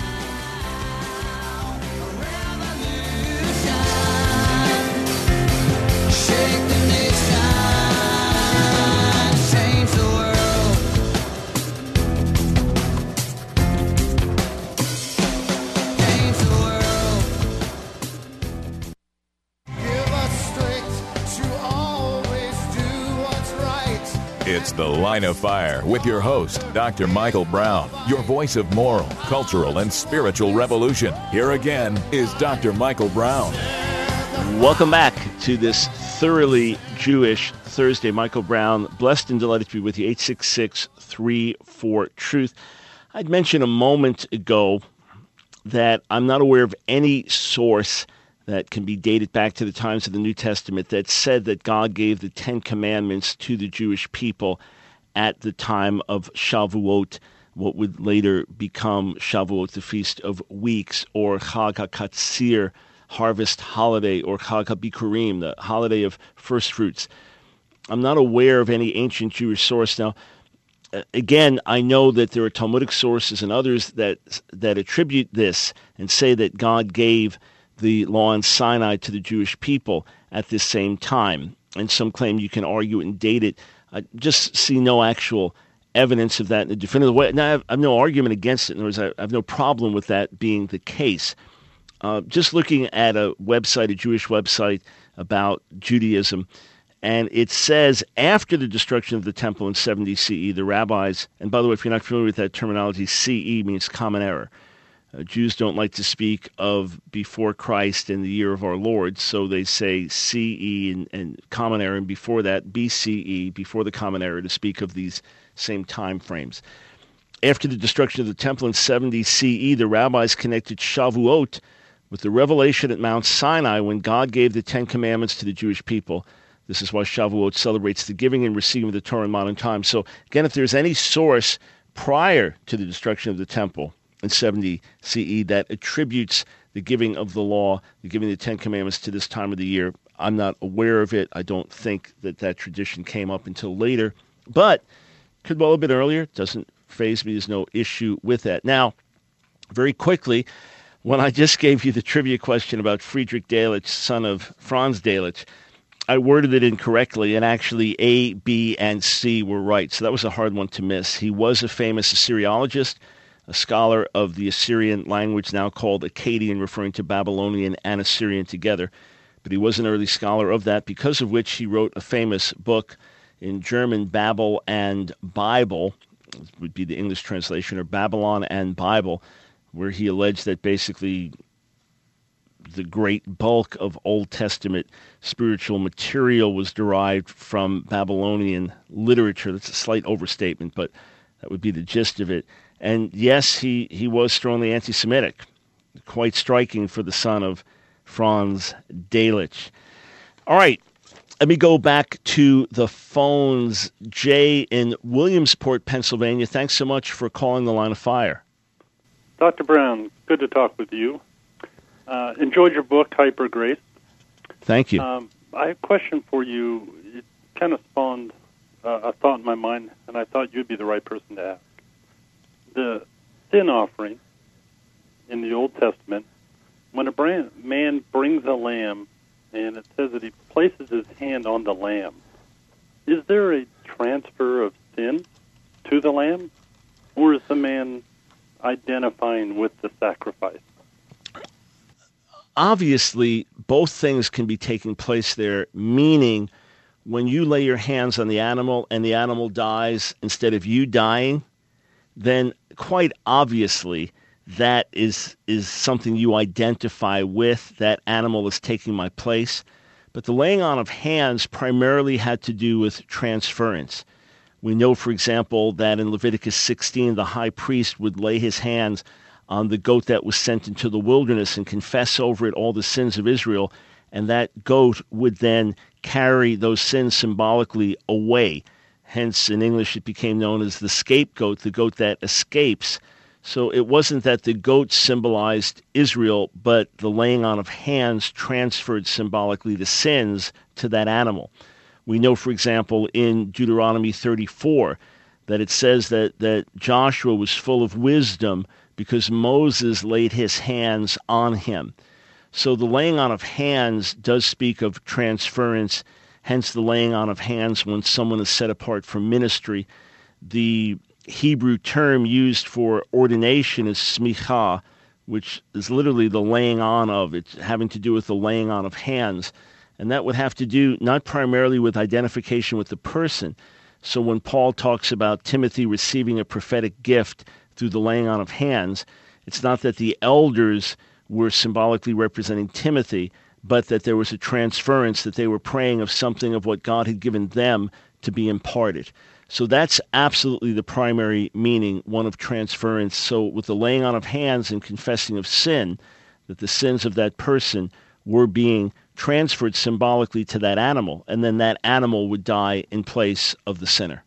It's The Line of Fire with your host, Dr. Michael Brown, your voice of moral, cultural, and spiritual revolution. Here again is Dr. Michael Brown. Welcome back to this thoroughly Jewish Thursday. Michael Brown, blessed and delighted to be with you. 866-34-TRUTH. I'd mentioned a moment ago that I'm not aware of any source that can be dated back to the times of the New Testament that said that God gave the Ten Commandments to the Jewish people at the time of Shavuot, what would later become Shavuot, the Feast of Weeks, or Chag HaKatzir, harvest holiday, or Chag HaBikurim, the holiday of first fruits. I'm not aware of any ancient Jewish source. Now, again, I know that there are Talmudic sources and others that attribute this and say that God gave the law on Sinai to the Jewish people at this same time. And some claim you can argue and date it. I just see no actual evidence of that in a definitive way. Now, I have no argument against it. In other words, I have no problem with that being the case. Just looking at a website, a Jewish website about Judaism, and it says after the destruction of the temple in 70 CE, the rabbis, and by the way, if you're not familiar with that terminology, CE means common era. Jews don't like to speak of before Christ and the year of our Lord, so they say CE and Common Era, and before that BCE, before the Common Era, to speak of these same time frames. After the destruction of the temple in 70 CE, the rabbis connected Shavuot with the revelation at Mount Sinai when God gave the Ten Commandments to the Jewish people. This is why Shavuot celebrates the giving and receiving of the Torah in modern times. So again, if there's any source prior to the destruction of the temple in 70 CE that attributes the giving of the law, the giving of the Ten Commandments to this time of the year, I'm not aware of it. I don't think that tradition came up until later, but could well have been earlier. Doesn't faze me. There's no issue with that. Now, very quickly, when I just gave you the trivia question about Friedrich Delitzsch, son of Franz Delitzsch, I worded it incorrectly, and actually A, B, and C were right. So that was a hard one to miss. He was a famous Assyriologist, a scholar of the Assyrian language, now called Akkadian, referring to Babylonian and Assyrian together. But he was an early scholar of that, because of which he wrote a famous book in German, Babel and Bible, would be the English translation, or Babylon and Bible, where he alleged that basically the great bulk of Old Testament spiritual material was derived from Babylonian literature. That's a slight overstatement, but that would be the gist of it. And yes, he was strongly anti-Semitic, quite striking for the son of Franz Delitzsch. All right, let me go back to the phones. Jay in Williamsport, Pennsylvania, thanks so much for calling the Line of Fire. Dr. Brown, good to talk with you. Enjoyed your book, Hyper Grace. Thank you. I have a question for you. It kind of spawned a thought in my mind, and I thought you'd be the right person to ask. The sin offering in the Old Testament, when a man brings a lamb, and it says that he places his hand on the lamb, is there a transfer of sin to the lamb, or is the man identifying with the sacrifice? Obviously, both things can be taking place there, meaning when you lay your hands on the animal and the animal dies instead of you dying, then quite obviously that is something you identify with. That animal is taking my place. But the laying on of hands primarily had to do with transference. We know, for example, that in Leviticus 16, the high priest would lay his hands on the goat that was sent into the wilderness and confess over it all the sins of Israel, and that goat would then carry those sins symbolically away. Hence, in English, it became known as the scapegoat, the goat that escapes. So it wasn't that the goat symbolized Israel, but the laying on of hands transferred symbolically the sins to that animal. We know, for example, in Deuteronomy 34, that it says that Joshua was full of wisdom because Moses laid his hands on him. So the laying on of hands does speak of transference, hence the laying on of hands when someone is set apart for ministry. The Hebrew term used for ordination is smicha, which is literally the laying on of. It's having to do with the laying on of hands. And that would have to do not primarily with identification with the person. So when Paul talks about Timothy receiving a prophetic gift through the laying on of hands, it's not that the elders were symbolically representing Timothy, but that there was a transference, that they were praying of something of what God had given them to be imparted. So that's absolutely the primary meaning, one of transference. So with the laying on of hands and confessing of sin, that the sins of that person were being transferred symbolically to that animal, and then that animal would die in place of the sinner.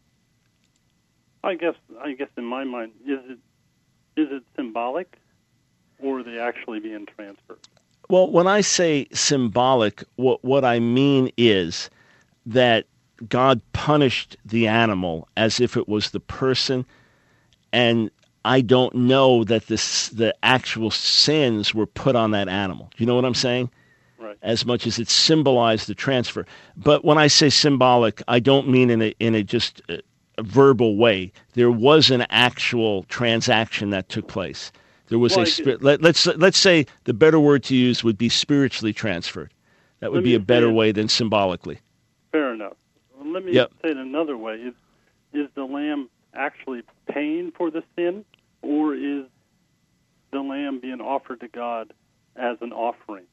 I guess in my mind, is it symbolic, or are they actually being transferred? Well, when I say symbolic, what I mean is that God punished the animal as if it was the person, and I don't know that the actual sins were put on that animal. Do you know what I'm saying? Right. As much as it symbolized the transfer. But when I say symbolic, I don't mean in a just a verbal way. There was an actual transaction that took place. There was let's say the better word to use would be spiritually transferred. That would be a better way than symbolically. Fair enough. Let me say it another way. Is the lamb actually paying for the sin, or is the lamb being offered to God as an offering?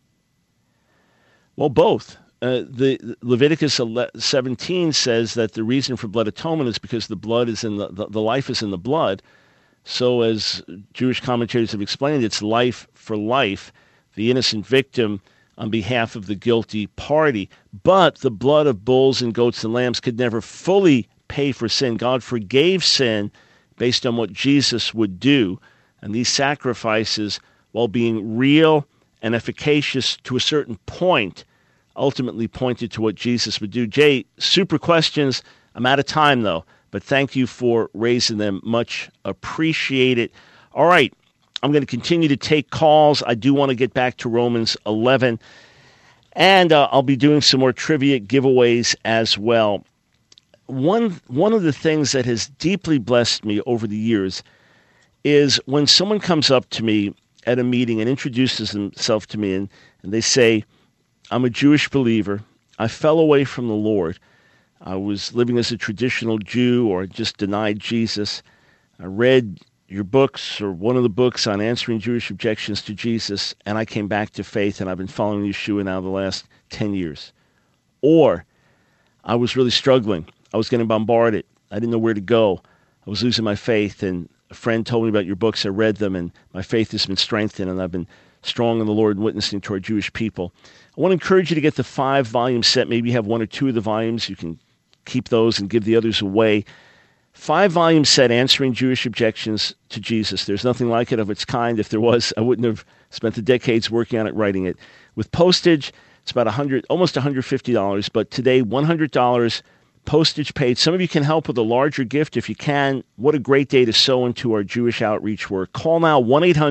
Well, both. The Leviticus 17 says that the reason for blood atonement is because the blood is in the life is in the blood. So as Jewish commentators have explained, it's life for life, the innocent victim on behalf of the guilty party. But the blood of bulls and goats and lambs could never fully pay for sin. God forgave sin based on what Jesus would do. And these sacrifices, while being real and efficacious to a certain point, ultimately pointed to what Jesus would do. Jay, super questions. I'm out of time, though, but thank you for raising them. Much appreciated. All right, I'm going to continue to take calls. I do want to get back to Romans 11, and I'll be doing some more trivia giveaways as well. One of the things that has deeply blessed me over the years is when someone comes up to me at a meeting and introduces themselves to me, and they say, I'm a Jewish believer. I fell away from the Lord. I was living as a traditional Jew, or just denied Jesus. I read your books, or one of the books on answering Jewish objections to Jesus, and I came back to faith, and I've been following Yeshua now the last 10 years. Or I was really struggling. I was getting bombarded. I didn't know where to go. I was losing my faith, and a friend told me about your books. I read them, and my faith has been strengthened, and I've been strong in the Lord and witnessing to our Jewish people. I want to encourage you to get the 5-volume set. Maybe you have 1 or 2 of the volumes. You can keep those and give the others away. 5-volume set, Answering Jewish Objections to Jesus. There's nothing like it of its kind. If there was, I wouldn't have spent the decades working on it, writing it. With postage, it's about almost $150, but today, $100, postage paid. Some of you can help with a larger gift if you can. What a great day to sow into our Jewish outreach work. Call now,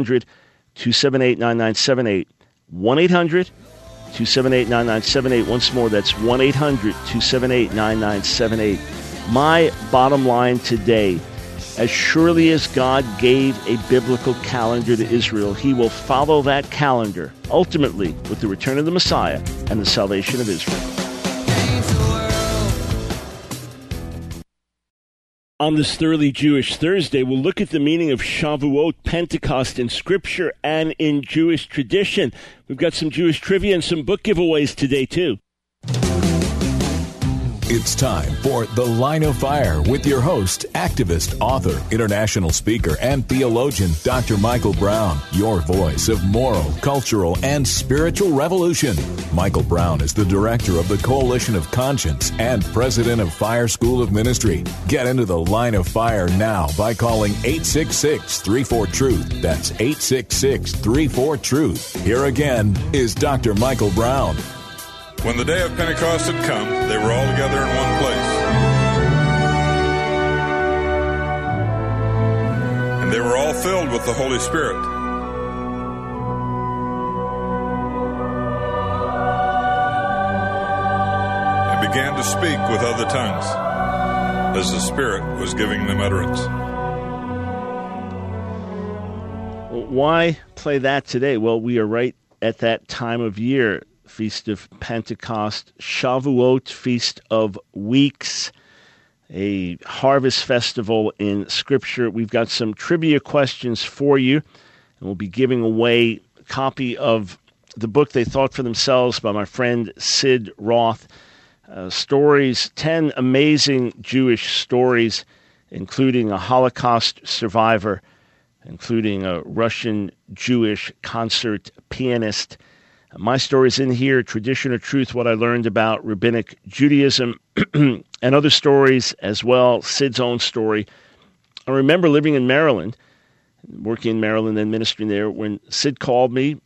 1-800-278-9978. 1-800-278-9978. Once more, that's 1-800-278-9978. My bottom line today, as surely as God gave a biblical calendar to Israel, he will follow that calendar, ultimately, with the return of the Messiah and the salvation of Israel. On this Thoroughly Jewish Thursday, we'll look at the meaning of Shavuot, Pentecost in Scripture and in Jewish tradition. We've got some Jewish trivia and some book giveaways today, too. It's time for The Line of Fire with your host, activist, author, international speaker, and theologian, Dr. Michael Brown, your voice of moral, cultural, and spiritual revolution. Michael Brown is the director of the Coalition of Conscience and president of Fire School of Ministry. Get into The Line of Fire now by calling 866-34-TRUTH. That's 866-34-TRUTH. Here again is Dr. Michael Brown. When the day of Pentecost had come, they were all together in one place. And they were all filled with the Holy Spirit. And began to speak with other tongues, as the Spirit was giving them utterance. Why play that today? Well, we are right at that time of year. Feast of Pentecost, Shavuot, Feast of Weeks, a harvest festival in Scripture. We've got some trivia questions for you, and we'll be giving away a copy of the book They Thought for Themselves by my friend Sid Roth. Stories, 10 amazing Jewish stories, including a Holocaust survivor, including a Russian Jewish concert pianist. My story's in here, Tradition or Truth, what I learned about Rabbinic Judaism, and other stories as well, Sid's own story. I remember living in Maryland, working in Maryland and ministering there, when Sid called me.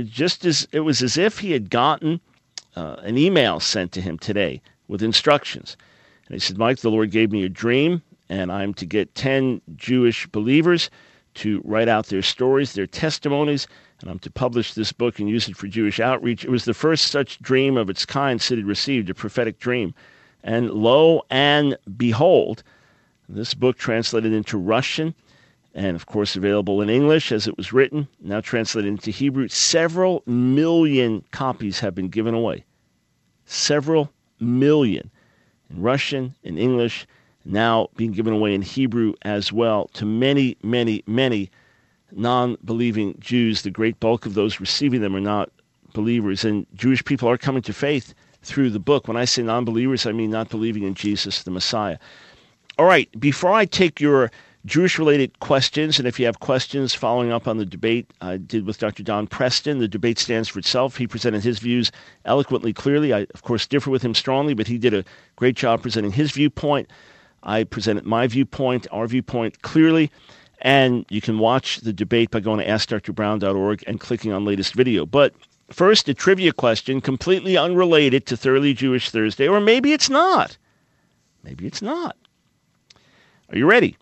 It was as if he had gotten an email sent to him today with instructions. And he said, Mike, the Lord gave me a dream, and I'm to get 10 Jewish believers to write out their stories, their testimonies, and I'm to publish this book and use it for Jewish outreach. It was the first such dream of its kind Sid had received, a prophetic dream. And lo and behold, this book translated into Russian, and of course available in English as it was written, now translated into Hebrew. Several million copies have been given away. Several million. In Russian, in English, now being given away in Hebrew as well to many, many, many non-believing Jews. The great bulk of those receiving them are not believers, and Jewish people are coming to faith through the book. When I say non-believers, I mean not believing in Jesus, the Messiah. All right, before I take your Jewish-related questions, and if you have questions following up on the debate I did with Dr. Don Preston, the debate stands for itself. He presented his views eloquently, clearly. I, of course, differ with him strongly, but he did a great job presenting his viewpoint. I presented my viewpoint, our viewpoint, clearly. And you can watch the debate by going to AskDrBrown.org and clicking on latest video. But first, a trivia question completely unrelated to Thoroughly Jewish Thursday, or maybe it's not. Maybe it's not. Are you ready?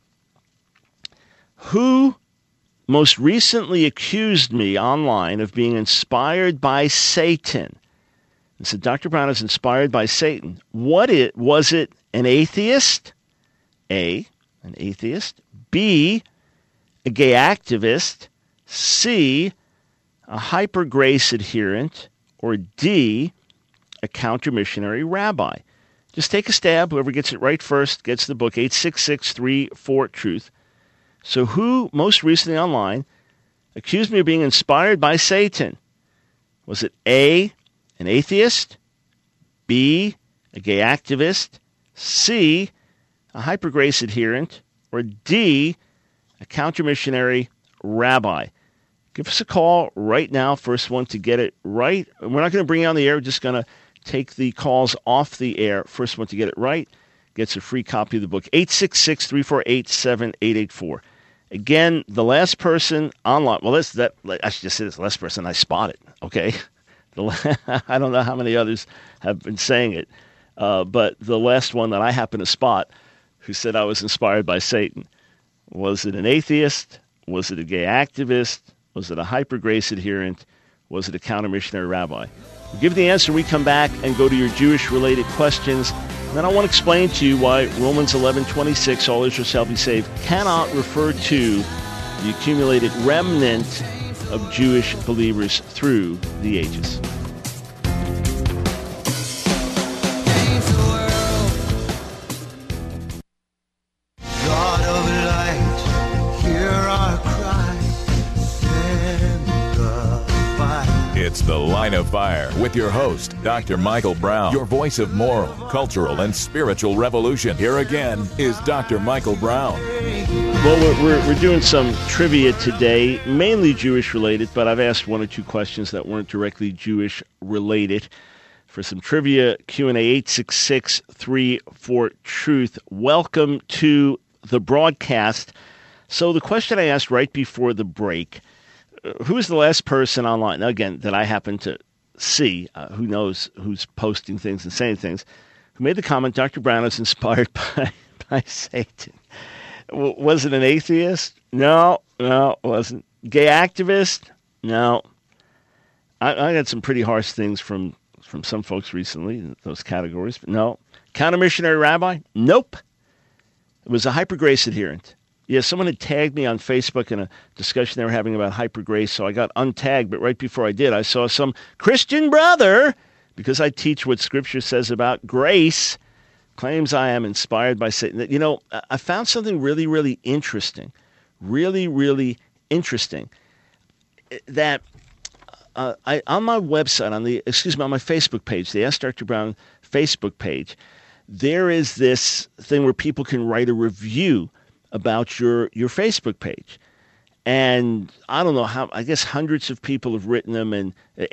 Who most recently accused me online of being inspired by Satan? And said, Dr. Brown is inspired by Satan. Was it an atheist? A, an atheist. B, a gay activist, C, a hyper-grace adherent, or D, a counter-missionary rabbi? Just take a stab. Whoever gets it right first gets the book, 866-34-TRUTH. So who, most recently online, accused me of being inspired by Satan? Was it A, an atheist, B, a gay activist, C, a hyper-grace adherent, or D, a counter-missionary rabbi? Give us a call right now, first one to get it right. We're not going to bring you on the air. We're just going to take the calls off the air. First one to get it right gets a free copy of the book, 866-348-7884. Again, the last person online, I should just say this, the last person I spotted, okay? I don't know how many others have been saying it, but the last one that I happened to spot who said I was inspired by Satan. Was it an atheist? Was it a gay activist? Was it a hyper-grace adherent? Was it a counter-missionary rabbi? We'll give the answer when we come back and go to your Jewish-related questions. And then I want to explain to you why Romans 11:26, all Israel shall be saved, cannot refer to the accumulated remnant of Jewish believers through the ages. It's The Line of Fire with your host, Dr. Michael Brown, your voice of moral, cultural, and spiritual revolution. Here again is Dr. Michael Brown. Well, we're doing some trivia today, mainly Jewish related, but I've asked one or two questions that weren't directly Jewish related. For some trivia, Q&A 866-34-TRUTH. Welcome to the broadcast. So the question I asked right before the break, who is the last person online, again, that I happen to see, who knows who's posting things and saying things, who made the comment, Dr. Brown is inspired by Satan? Was it an atheist? No, it wasn't. Gay activist? No. I got some pretty harsh things from some folks recently in those categories, but no. Counter-missionary rabbi? Nope. It was a hyper-grace adherent. Yeah, someone had tagged me on Facebook in a discussion they were having about hyper-grace, so I got untagged, but right before I did, I saw some Christian brother, because I teach what Scripture says about grace, claims I am inspired by Satan. You know, I found something really, really interesting, that on my website, on my Facebook page, the Ask Dr. Brown Facebook page, there is this thing where people can write a review about your Facebook page. And I don't know how, I guess hundreds of people have written them, and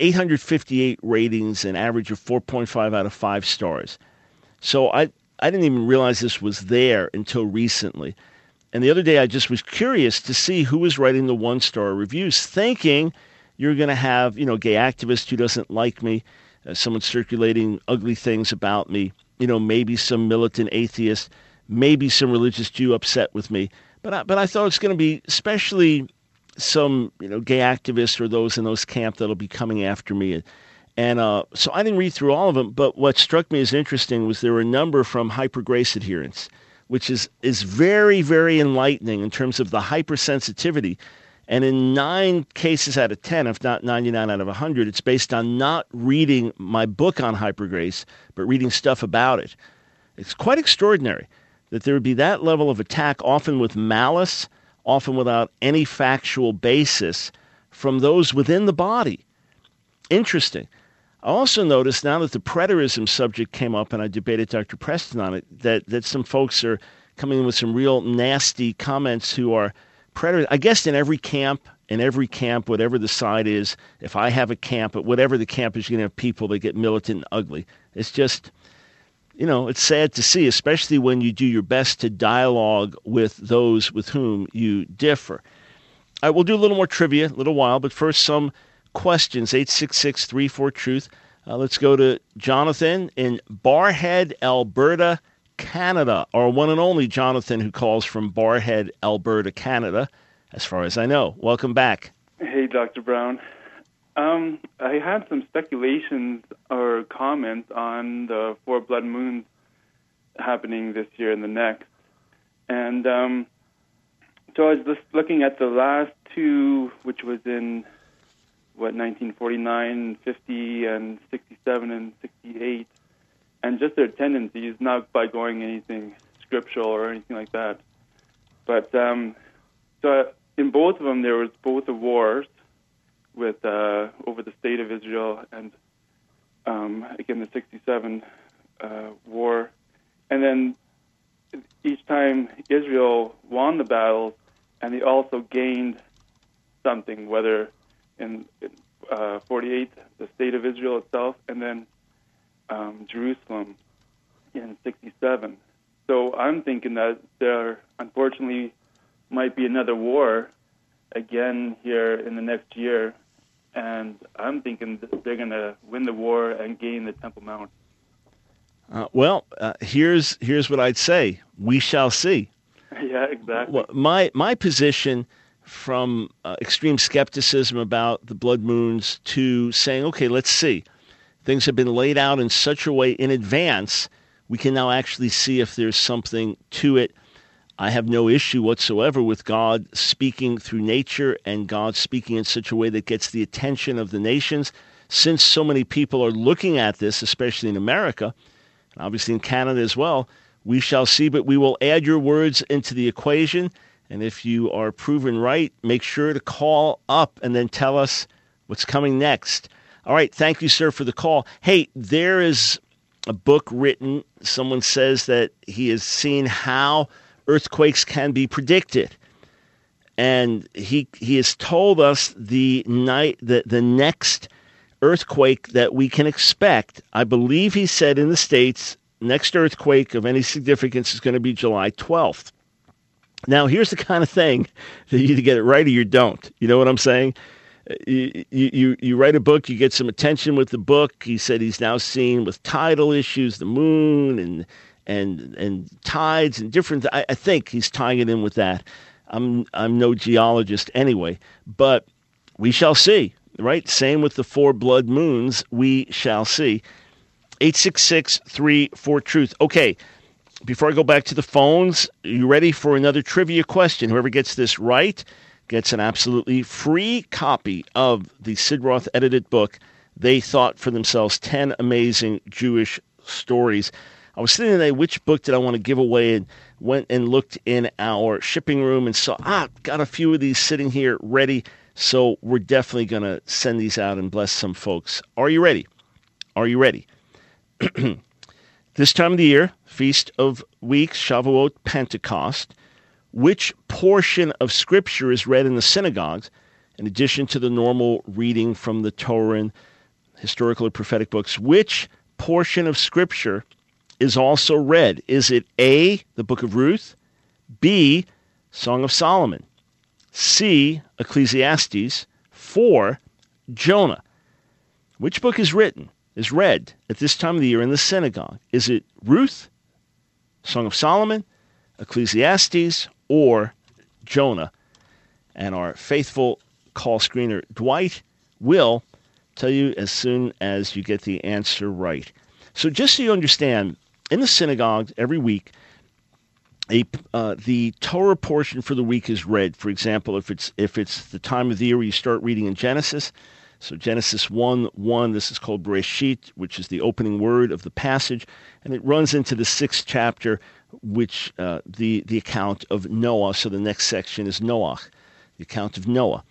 858 ratings, an average of 4.5 out of 5 stars. So I didn't even realize this was there until recently. And the other day I just was curious to see who was writing the 1-star reviews, thinking you're going to have, gay activist who doesn't like me, someone circulating ugly things about me, maybe some militant atheist, maybe some religious Jew upset with me. But I thought it's going to be especially some, gay activists or those in those camp that'll be coming after me. And so I didn't read through all of them, but what struck me as interesting was there were a number from hyper-grace adherents, which is very, very enlightening in terms of the hypersensitivity. And in 9 cases out of 10, if not 99 out of 100, it's based on not reading my book on hyper-grace, but reading stuff about it. It's quite extraordinary that there would be that level of attack, often with malice, often without any factual basis, from those within the body. Interesting. I also noticed, now that the preterism subject came up, and I debated Dr. Preston on it, that some folks are coming in with some real nasty comments who are preterists. I guess in every camp, whatever the side is, if I have a camp, but whatever the camp is, you're going to have people that get militant and ugly. It's just, it's sad to see, especially when you do your best to dialogue with those with whom you differ. All right, we'll do a little more trivia in a little while, but first some questions, 866-34-TRUTH. Let's go to Jonathan in Barrhead, Alberta, Canada. Our one and only Jonathan, who calls from Barrhead, Alberta, Canada, as far as I know. Welcome back. Hey, Dr. Brown. I had some speculations or comments on the 4 blood moons happening this year and the next. And so I was just looking at the last 2, which was in 1949, 50, and 67, and 68, and just their tendencies, not by going anything scriptural or anything like that. But so in both of them, there was both the wars with over the state of Israel and again the 67 war, and then each time Israel won the battles, and they also gained something, whether in 48, the state of Israel itself, and then Jerusalem in 67. So I'm thinking that there, unfortunately, might be another war again here in the next year, and I'm thinking that they're going to win the war and gain the Temple Mount. Here's what I'd say. We shall see. Yeah, exactly. Well, my position, from extreme skepticism about the blood moons to saying, okay, let's see. Things have been laid out in such a way in advance, we can now actually see if there's something to it. I have no issue whatsoever with God speaking through nature and God speaking in such a way that gets the attention of the nations. Since so many people are looking at this, especially in America, and obviously in Canada as well, we shall see, but we will add your words into the equation. And if you are proven right, make sure to call up and then tell us what's coming next. All right. Thank you, sir, for the call. Hey, there is a book written. Someone says that he has seen how earthquakes can be predicted. And he has told us the next earthquake that we can expect. I believe he said in the States, next earthquake of any significance is going to be July 12th. Now, here's the kind of thing that you either get it right or you don't. You know what I'm saying? You write a book, you get some attention with the book. He said he's now seeing with tidal issues, the moon and tides and different. I think he's tying it in with that. I'm no geologist anyway, but we shall see. Right? Same with the 4 blood moons. We shall see. 866-34-TRUTH. Okay. Before I go back to the phones, are you ready for another trivia question? Whoever gets this right gets an absolutely free copy of the Sid Roth edited book, They Thought for Themselves 10 Amazing Jewish Stories. I was thinking today, which book did I want to give away, and went and looked in our shipping room and saw, got a few of these sitting here ready, so we're definitely going to send these out and bless some folks. Are you ready? Are you ready? This time of the year, Feast of Weeks, Shavuot, Pentecost, which portion of Scripture is read in the synagogues, in addition to the normal reading from the Torah and historical or prophetic books? Which portion of Scripture is also read? Is it A, the Book of Ruth, B, Song of Solomon, C, Ecclesiastes, 4, Jonah? Which book is read at this time of the year in the synagogue? Is it Ruth, Song of Solomon, Ecclesiastes, or Jonah? And our faithful call screener, Dwight, will tell you as soon as you get the answer right. So just so you understand, in the synagogue every week, the Torah portion for the week is read. For example, if it's the time of the year where you start reading in Genesis, so Genesis 1:1, this is called Bereshit, which is the opening word of the passage, and it runs into the 6th chapter, which the account of Noah. So the next section is Noach, the account of Noah.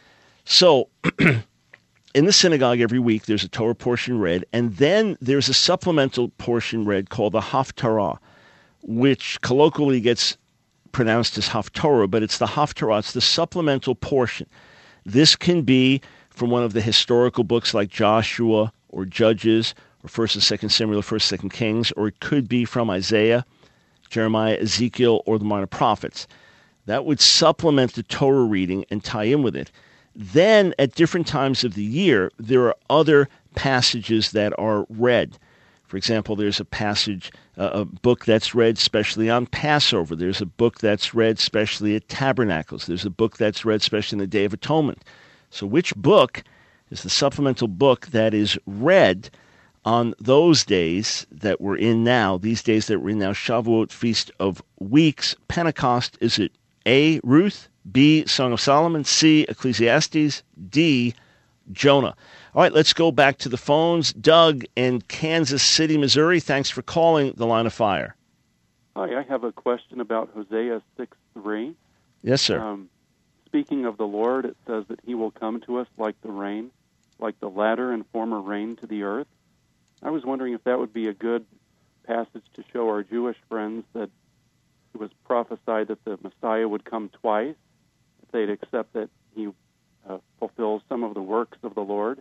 So in the synagogue every week, there's a Torah portion read, and then there's a supplemental portion read called the Haftarah, which colloquially gets pronounced as Haftorah, but it's the Haftarah, it's the supplemental portion. This can be from one of the historical books like Joshua or Judges or 1st and 2nd Samuel or 1st and 2nd Kings, or it could be from Isaiah, Jeremiah, Ezekiel, or the minor prophets. That would supplement the Torah reading and tie in with it. Then, at different times of the year, there are other passages that are read. For example, there's a passage, a book that's read specially on Passover. There's a book that's read specially at Tabernacles. There's a book that's read specially in the Day of Atonement. So which book is the supplemental book that is read on those days that we're in now, these days that we're in now, Shavuot, Feast of Weeks, Pentecost? Is it A, Ruth, B, Song of Solomon, C, Ecclesiastes, D, Jonah? All right, let's go back to the phones. Doug in Kansas City, Missouri, thanks for calling the Line of Fire. Hi, I have a question about Hosea 6:3. Yes, sir. Speaking of the Lord, it says that he will come to us like the rain, like the latter and former rain to the earth. I was wondering if that would be a good passage to show our Jewish friends that it was prophesied that the Messiah would come twice, if they'd accept that he fulfills some of the works of the Lord.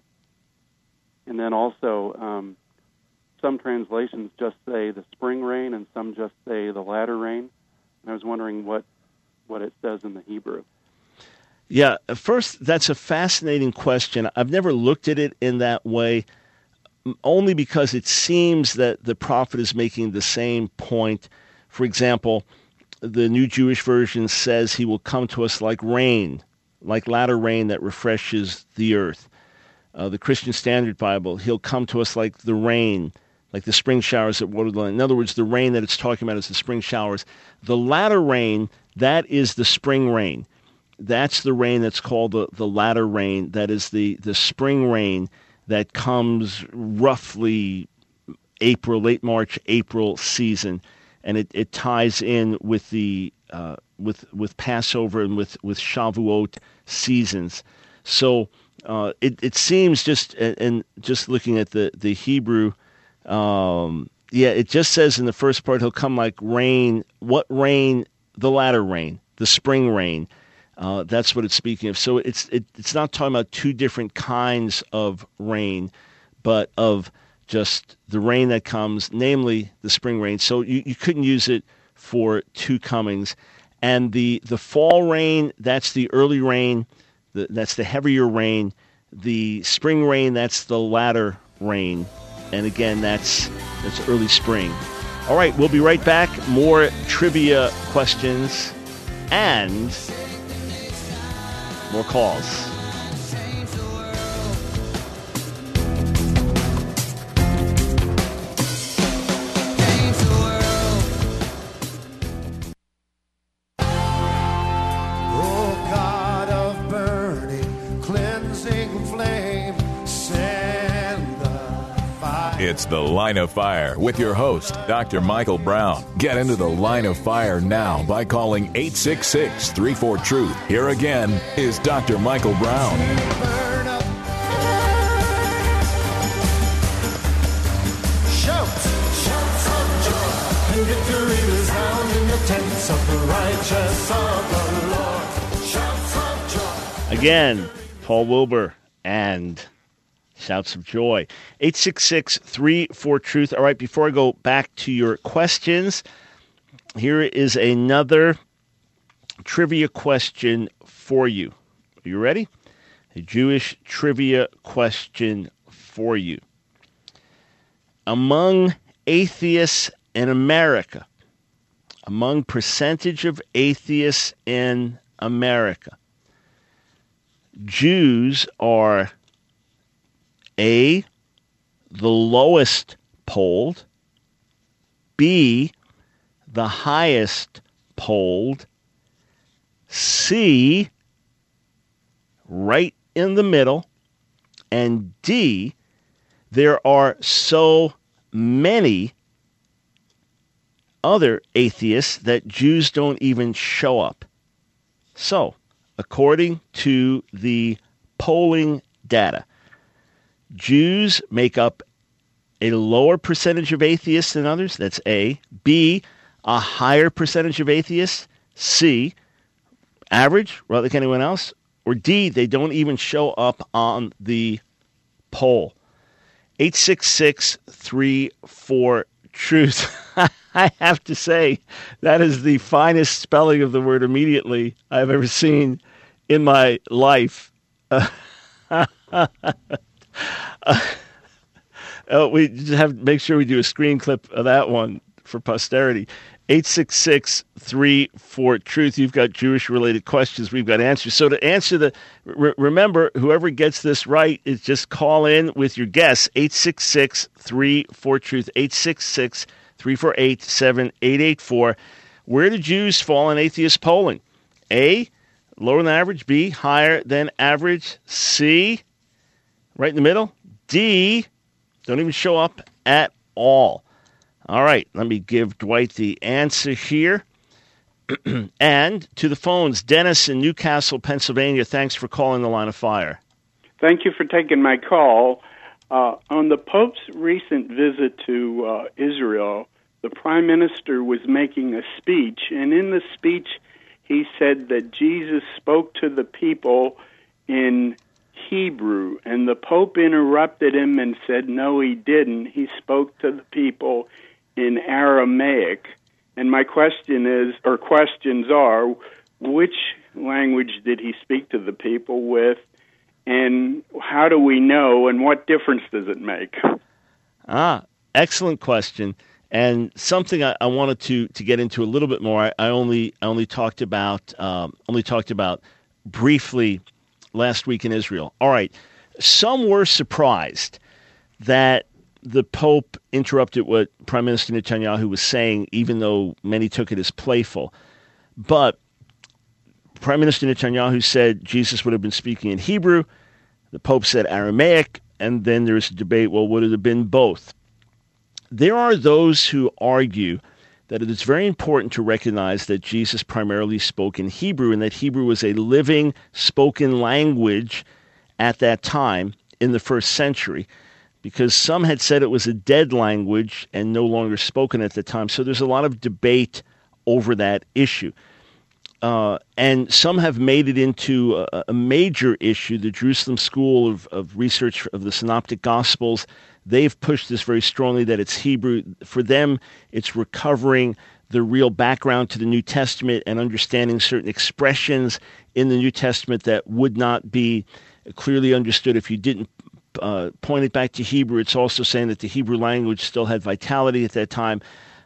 And then also, some translations just say the spring rain and some just say the latter rain. And I was wondering what it says in the Hebrew. Yeah, first, that's a fascinating question. I've never looked at it in that way, only because it seems that the prophet is making the same point. For example, the New Jewish Version says he will come to us like rain, like latter rain that refreshes the earth. The Christian Standard Bible, he'll come to us like the rain, like the spring showers at Waterland. In other words, the rain that it's talking about is the spring showers. The latter rain, that is the spring rain. That's the rain that's called the latter rain. That is the spring rain that comes roughly April, late March, April season, and it ties in with the with Passover and with Shavuot seasons. So It seems just looking at the Hebrew, it just says in the first part, he'll come like rain. What rain? The latter rain, the spring rain. That's what it's speaking of. So it's not talking about two different kinds of rain, but of just the rain that comes, namely the spring rain. So you couldn't use it for two comings. And the fall rain, that's the early rain. That's the heavier rain. The spring rain, that's the latter rain. And again, that's early spring. All right, we'll be right back. More trivia questions and more calls. It's The Line of Fire with your host, Dr. Michael Brown. Get into the Line of Fire now by calling 866-34-TRUTH. Here again is Dr. Michael Brown. Shout of joy, and victory resound in the tents of the righteous of the Lord. Shouts of joy. Again, Paul Wilbur and Shouts of Joy. 866-34-TRUTH. All right, before I go back to your questions, here is another trivia question for you. Are you ready? A Jewish trivia question for you. Among atheists in America, among percentage of atheists in America, Jews are A, the lowest polled, B, the highest polled, C, right in the middle, and D, there are so many other atheists that Jews don't even show up. So, according to the polling data, Jews make up a lower percentage of atheists than others. That's A. B, a higher percentage of atheists. C, average, rather like anyone else. Or D, they don't even show up on the poll. 866-34-TRUTH. I have to say, that is the finest spelling of the word immediately I've ever seen in my life. We just have to make sure we do a screen clip of that one for posterity. 866-34-TRUTH. You've got Jewish-related questions. We've got answers. So to answer remember, whoever gets this right is just call in with your guess. 866-34-TRUTH. 866-348-7884. Where do Jews fall in atheist polling? A, lower than average. B, higher than average. C, right in the middle. D, don't even show up at all. All right, let me give Dwight the answer here. And to the phones, Dennis in Newcastle, Pennsylvania. Thanks for calling the Line of Fire. Thank you for taking my call. On the Pope's recent visit to Israel, the Prime Minister was making a speech, and in the speech he said that Jesus spoke to the people in Hebrew, and the Pope interrupted him and said, no, he didn't. He spoke to the people in Aramaic. And my question is, or questions are, which language did he speak to the people with, and how do we know, and what difference does it make? Excellent question, and something I wanted to get into a little bit more. I only talked about briefly last week in Israel. All right, some were surprised that the Pope interrupted what Prime Minister Netanyahu was saying, even though many took it as playful. But Prime Minister Netanyahu said Jesus would have been speaking in Hebrew. The Pope said Aramaic, and then there's a debate, well, would it have been both? There are those who argue that it is very important to recognize that Jesus primarily spoke in Hebrew and that Hebrew was a living spoken language at that time in the first century, because some had said it was a dead language and no longer spoken at the time. So there's a lot of debate over that issue. And some have made it into a major issue. The Jerusalem School of Research of the Synoptic Gospels, they've pushed this very strongly that it's Hebrew. For them, it's recovering the real background to the New Testament and understanding certain expressions in the New Testament that would not be clearly understood if you didn't point it back to Hebrew. It's also saying that the Hebrew language still had vitality at that time.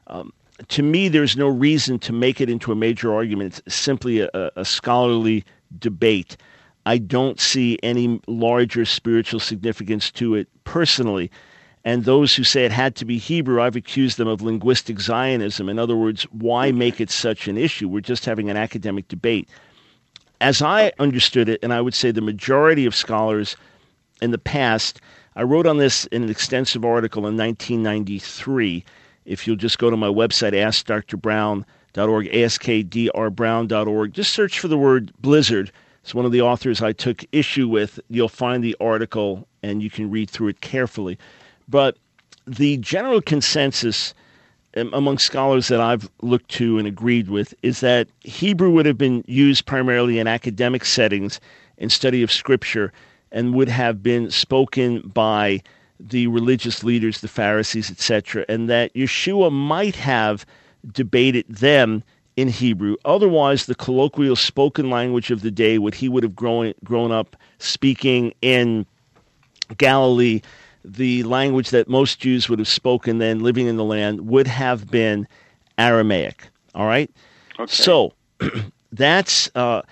To me, there's no reason to make it into a major argument. It's simply a scholarly debate. I don't see any larger spiritual significance to it personally. And those who say it had to be Hebrew, I've accused them of linguistic Zionism. In other words, why make it such an issue? We're just having an academic debate. As I understood it, and I would say the majority of scholars in the past, I wrote on this in an extensive article in 1993. If you'll just go to my website, askdrbrown.org, askdrbrown.org, just search for the word blizzard. It's one of the authors I took issue with. You'll find the article, and you can read through it carefully. But the general consensus among scholars that I've looked to and agreed with is that Hebrew would have been used primarily in academic settings in study of Scripture and would have been spoken by the religious leaders, the Pharisees, etc., and that Yeshua might have debated them in Hebrew. Otherwise, the colloquial spoken language of the day, what he would have grown up speaking in Galilee, the language that most Jews would have spoken then living in the land, would have been Aramaic. All right? Okay. So that's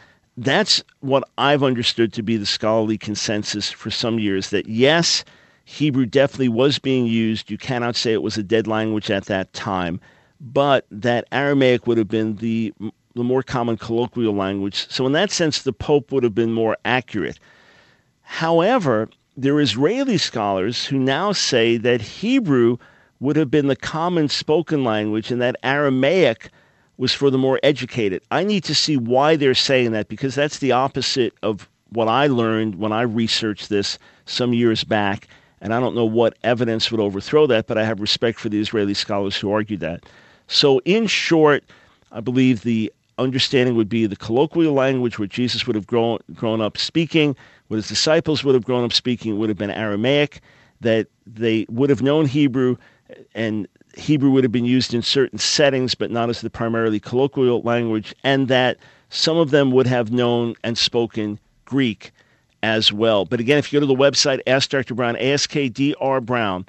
what I've understood to be the scholarly consensus for some years, that yes, Hebrew definitely was being used. You cannot say it was a dead language at that time, but that Aramaic would have been the more common colloquial language. So in that sense, the Pope would have been more accurate. However, there are Israeli scholars who now say that Hebrew would have been the common spoken language and that Aramaic was for the more educated. I need to see why they're saying that, because that's the opposite of what I learned when I researched this some years back. And I don't know what evidence would overthrow that, but I have respect for the Israeli scholars who argue that. So in short, I believe the understanding would be the colloquial language where Jesus would have grown up speaking, what his disciples would have grown up speaking would have been Aramaic, that they would have known Hebrew, and Hebrew would have been used in certain settings, but not as the primarily colloquial language, and that some of them would have known and spoken Greek as well. But again, if you go to the website, Ask Dr. Brown, AskDR Brown,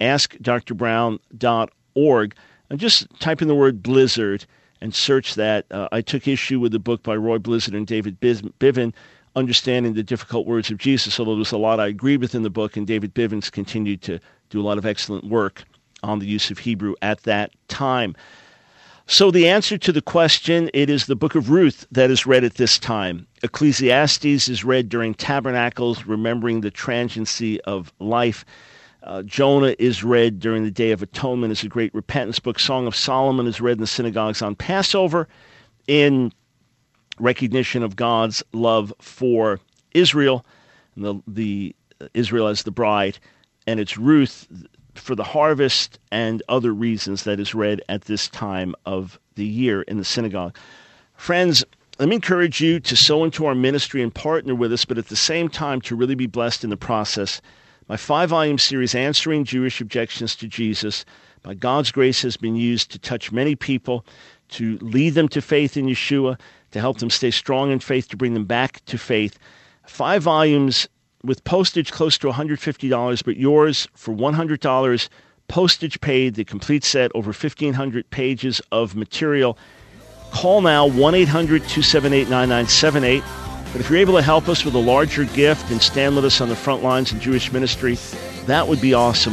askdrbrown.org, and just type in the word blizzard and search that. I took issue with the book by Roy Blizzard and David Bivin, Understanding the Difficult Words of Jesus, although there's a lot I agreed with in the book, and David Bivin's continued to do a lot of excellent work on the use of Hebrew at that time. So the answer to the question, it is the book of Ruth that is read at this time. Ecclesiastes is read during Tabernacles, remembering the transiency of life. Jonah is read during the Day of Atonement as a great repentance book. Song of Solomon is read in the synagogues on Passover in recognition of God's love for Israel, and the Israel as the bride. And it's Ruth for the harvest and other reasons that is read at this time of the year in the synagogue. Friends, let me encourage you to sow into our ministry and partner with us, but at the same time to really be blessed in the process. My 5-volume series, Answering Jewish Objections to Jesus, by God's grace has been used to touch many people, to lead them to faith in Yeshua, to help them stay strong in faith, to bring them back to faith. 5 volumes with postage close to $150, but yours for $100, postage paid, the complete set, over 1,500 pages of material. Call now, 1-800-278-9978. But if you're able to help us with a larger gift and stand with us on the front lines in Jewish ministry, that would be awesome.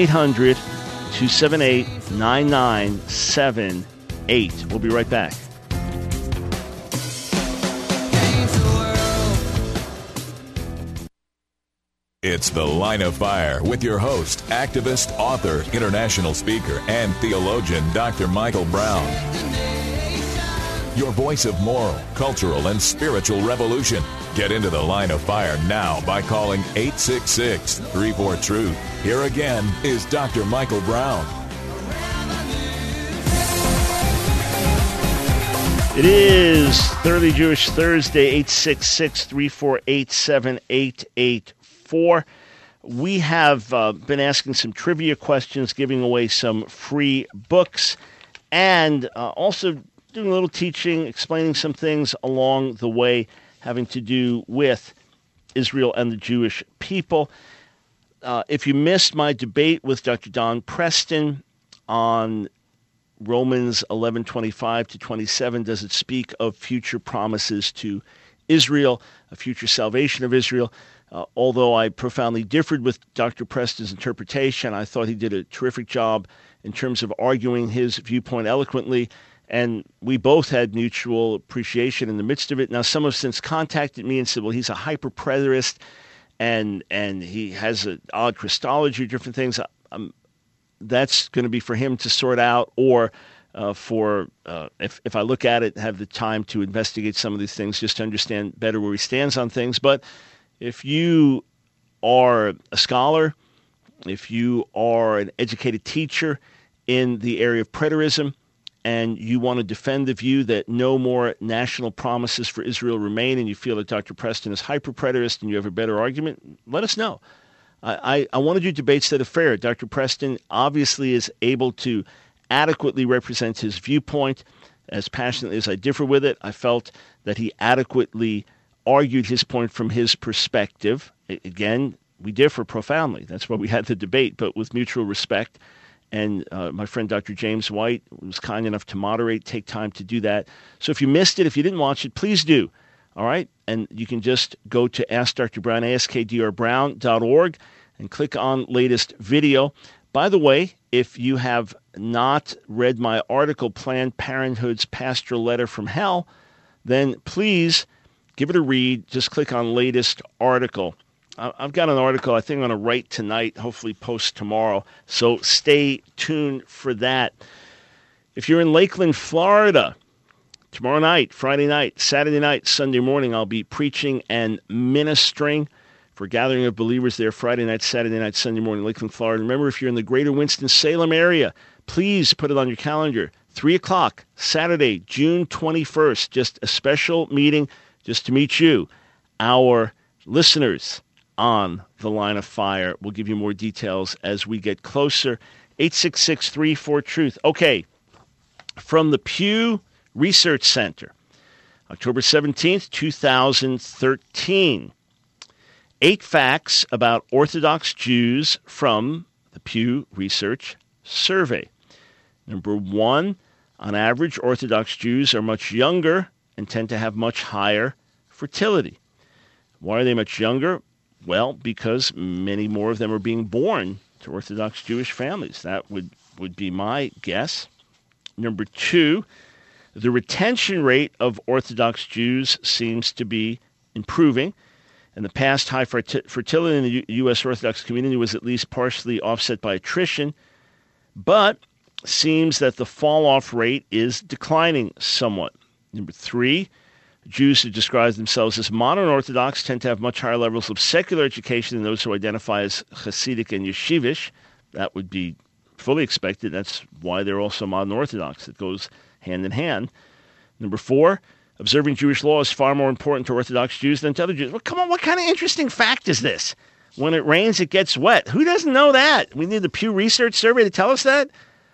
1-800-278-9978. We'll be right back. It's The Line of Fire with your host, activist, author, international speaker, and theologian, Dr. Michael Brown. Your voice of moral, cultural, and spiritual revolution. Get into the line of fire now by calling 866-34-TRUTH. Here again is Dr. Michael Brown. It is Thoroughly Jewish Thursday, 866-348-7884. We have been asking some trivia questions, giving away some free books, and also doing a little teaching, explaining some things along the way having to do with Israel and the Jewish people. If you missed my debate with Dr. Don Preston on Romans 11:25-27, does it speak of future promises to Israel, a future salvation of Israel? Although I profoundly differed with Dr. Preston's interpretation, I thought he did a terrific job in terms of arguing his viewpoint eloquently, and we both had mutual appreciation in the midst of it. Now, some have since contacted me and said, well, he's a hyper-preterist, and he has an odd Christology, different things. That's going to be for him to sort out, or if I look at it, have the time to investigate some of these things just to understand better where he stands on things. But if you are a scholar, if you are an educated teacher in the area of preterism, and you want to defend the view that no more national promises for Israel remain, and you feel that Dr. Preston is hyper-preterist and you have a better argument, let us know. I want to do debates that are fair. Dr. Preston obviously is able to adequately represent his viewpoint. As passionately as I differ with it, I felt that he adequately argued his point from his perspective. Again, we differ profoundly. That's why we had the debate, but with mutual respect. And my friend Dr. James White was kind enough to moderate, take time to do that. So if you missed it, if you didn't watch it, please do. All right? And you can just go to Ask Dr. Brown, askdrbrown.org, and click on latest video. By the way, if you have not read my article, Planned Parenthood's Pastoral Letter from Hell, then please give it a read. Just click on latest article. I've got an article I think I'm going to write tonight, hopefully post tomorrow. So stay tuned for that. If you're in Lakeland, Florida, tomorrow night, Friday night, Saturday night, Sunday morning, I'll be preaching and ministering for a gathering of believers there Friday night, Saturday night, Sunday morning, Lakeland, Florida. Remember, if you're in the greater Winston-Salem area, please put it on your calendar. 3 o'clock, Saturday, June 21st, just a special meeting just to meet you, our listeners on the Line of Fire. We'll give you more details as we get closer. 866-34-TRUTH. Okay, from the Pew Research Center, October 17th, 2013. 8 facts about Orthodox Jews from the Pew Research Survey. Number 1, on average, Orthodox Jews are much younger and tend to have much higher fertility. Why are they much younger? Well, because many more of them are being born to Orthodox Jewish families. That would be my guess. Number 2, the retention rate of Orthodox Jews seems to be improving. In the past, high fertility in the U.S. Orthodox community was at least partially offset by attrition, but seems that the fall-off rate is declining somewhat. Number 3, Jews who describe themselves as modern Orthodox tend to have much higher levels of secular education than those who identify as Hasidic and Yeshivish. That would be fully expected. That's why they're also modern Orthodox. It goes hand in hand. Number 4, observing Jewish law is far more important to Orthodox Jews than to other Jews. Well, come on, what kind of interesting fact is this? When it rains, it gets wet. Who doesn't know that? We need the Pew Research Survey to tell us that?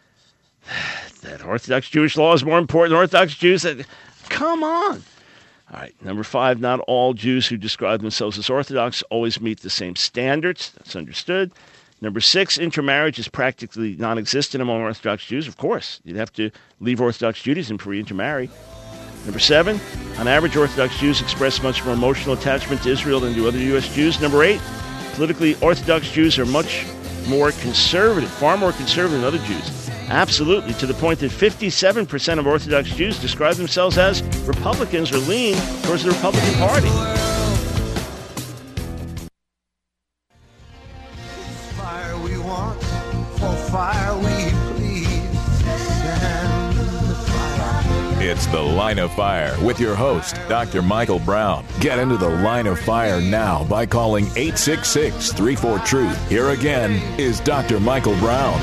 That Orthodox Jewish law is more important than Orthodox Jews. Come on. All right, number 5, not all Jews who describe themselves as Orthodox always meet the same standards. That's understood. Number 6, intermarriage is practically non-existent among Orthodox Jews. Of course, you'd have to leave Orthodox Judaism before you intermarry. Number 7, on average, Orthodox Jews express much more emotional attachment to Israel than do other U.S. Jews. Number 8, politically, Orthodox Jews are much more conservative, far more conservative than other Jews. Absolutely, to the point that 57% of Orthodox Jews describe themselves as Republicans or lean towards the Republican Party. Fire we want, for fire we please. Stand the fire. It's The Line of Fire with your host, Dr. Michael Brown. Get into the Line of Fire now by calling 866-34-TRUTH. Here again is Dr. Michael Brown.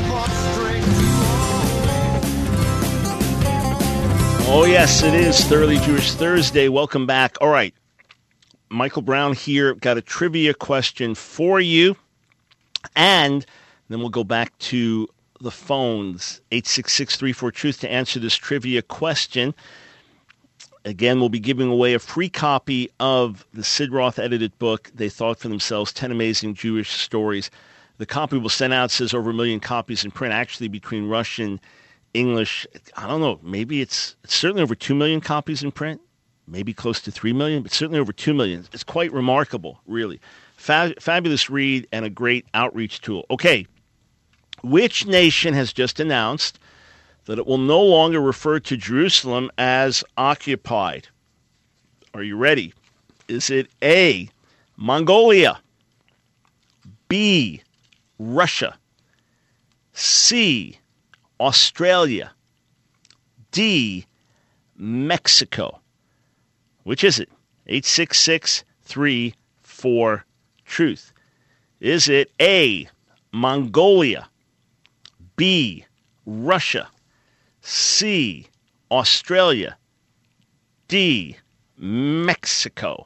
Oh, yes, it is Thoroughly Jewish Thursday. Welcome back. All right, Michael Brown here. Got a trivia question for you. And then we'll go back to the phones, 866-34-TRUTH, to answer this trivia question. Again, we'll be giving away a free copy of the Sid Roth edited book, They Thought for Themselves, 10 Amazing Jewish Stories. The copy we'll send out says over 1 million copies in print, actually between Russian, English. I don't know, maybe it's certainly over 2 million copies in print, maybe close to 3 million, but certainly over 2 million. It's quite remarkable, really. Fabulous read and a great outreach tool. Okay, which nation has just announced that it will no longer refer to Jerusalem as occupied? Are you ready? Is it A, Mongolia, B, Russia, C, Australia, D, Mexico? Which is it? 866-34-TRUTH. Is it A, Mongolia, B, Russia, C, Australia, D, Mexico?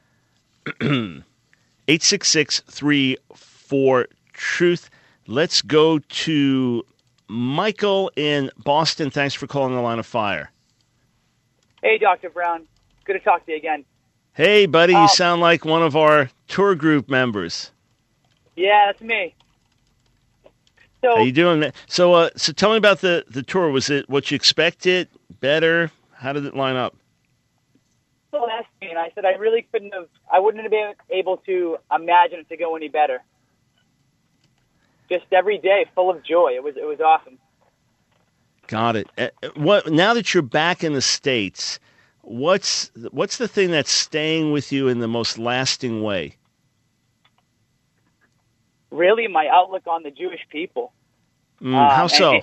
866-34-TRUTH. Let's go to Michael in Boston. Thanks for calling the Line of Fire. Hey, Dr. Brown. Good to talk to you again. Hey, buddy. You sound like one of our tour group members. Yeah, that's me. So, how you doing? So tell me about the tour. Was it what you expected? Better? How did it line up? People asked me, and I said I really I wouldn't have been able to imagine it to go any better. Just every day, full of joy. It was awesome. Got it. Now that you're back in the States, what's the thing that's staying with you in the most lasting way? Really, my outlook on the Jewish people. How so?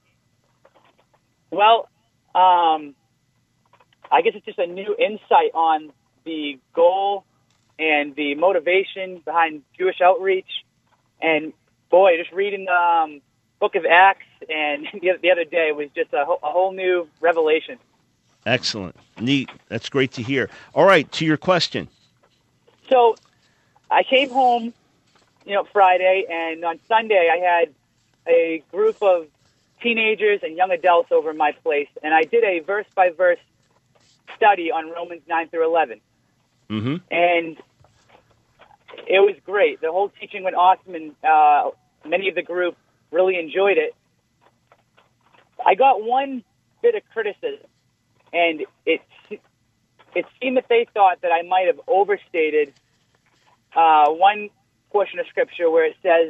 I guess it's just a new insight on the goal and the motivation behind Jewish outreach. And boy, just reading the Book of Acts and the other day was just a whole new revelation. Excellent. Neat. That's great to hear. All right, to your question. So I came home, Friday, and on Sunday I had a group of teenagers and young adults over at my place, and I did a verse-by-verse study on Romans 9 through 11. Mm-hmm. And it was great. The whole teaching went awesome, and many of the group really enjoyed it. I got one bit of criticism, and it seemed that they thought that I might have overstated one portion of Scripture where it says,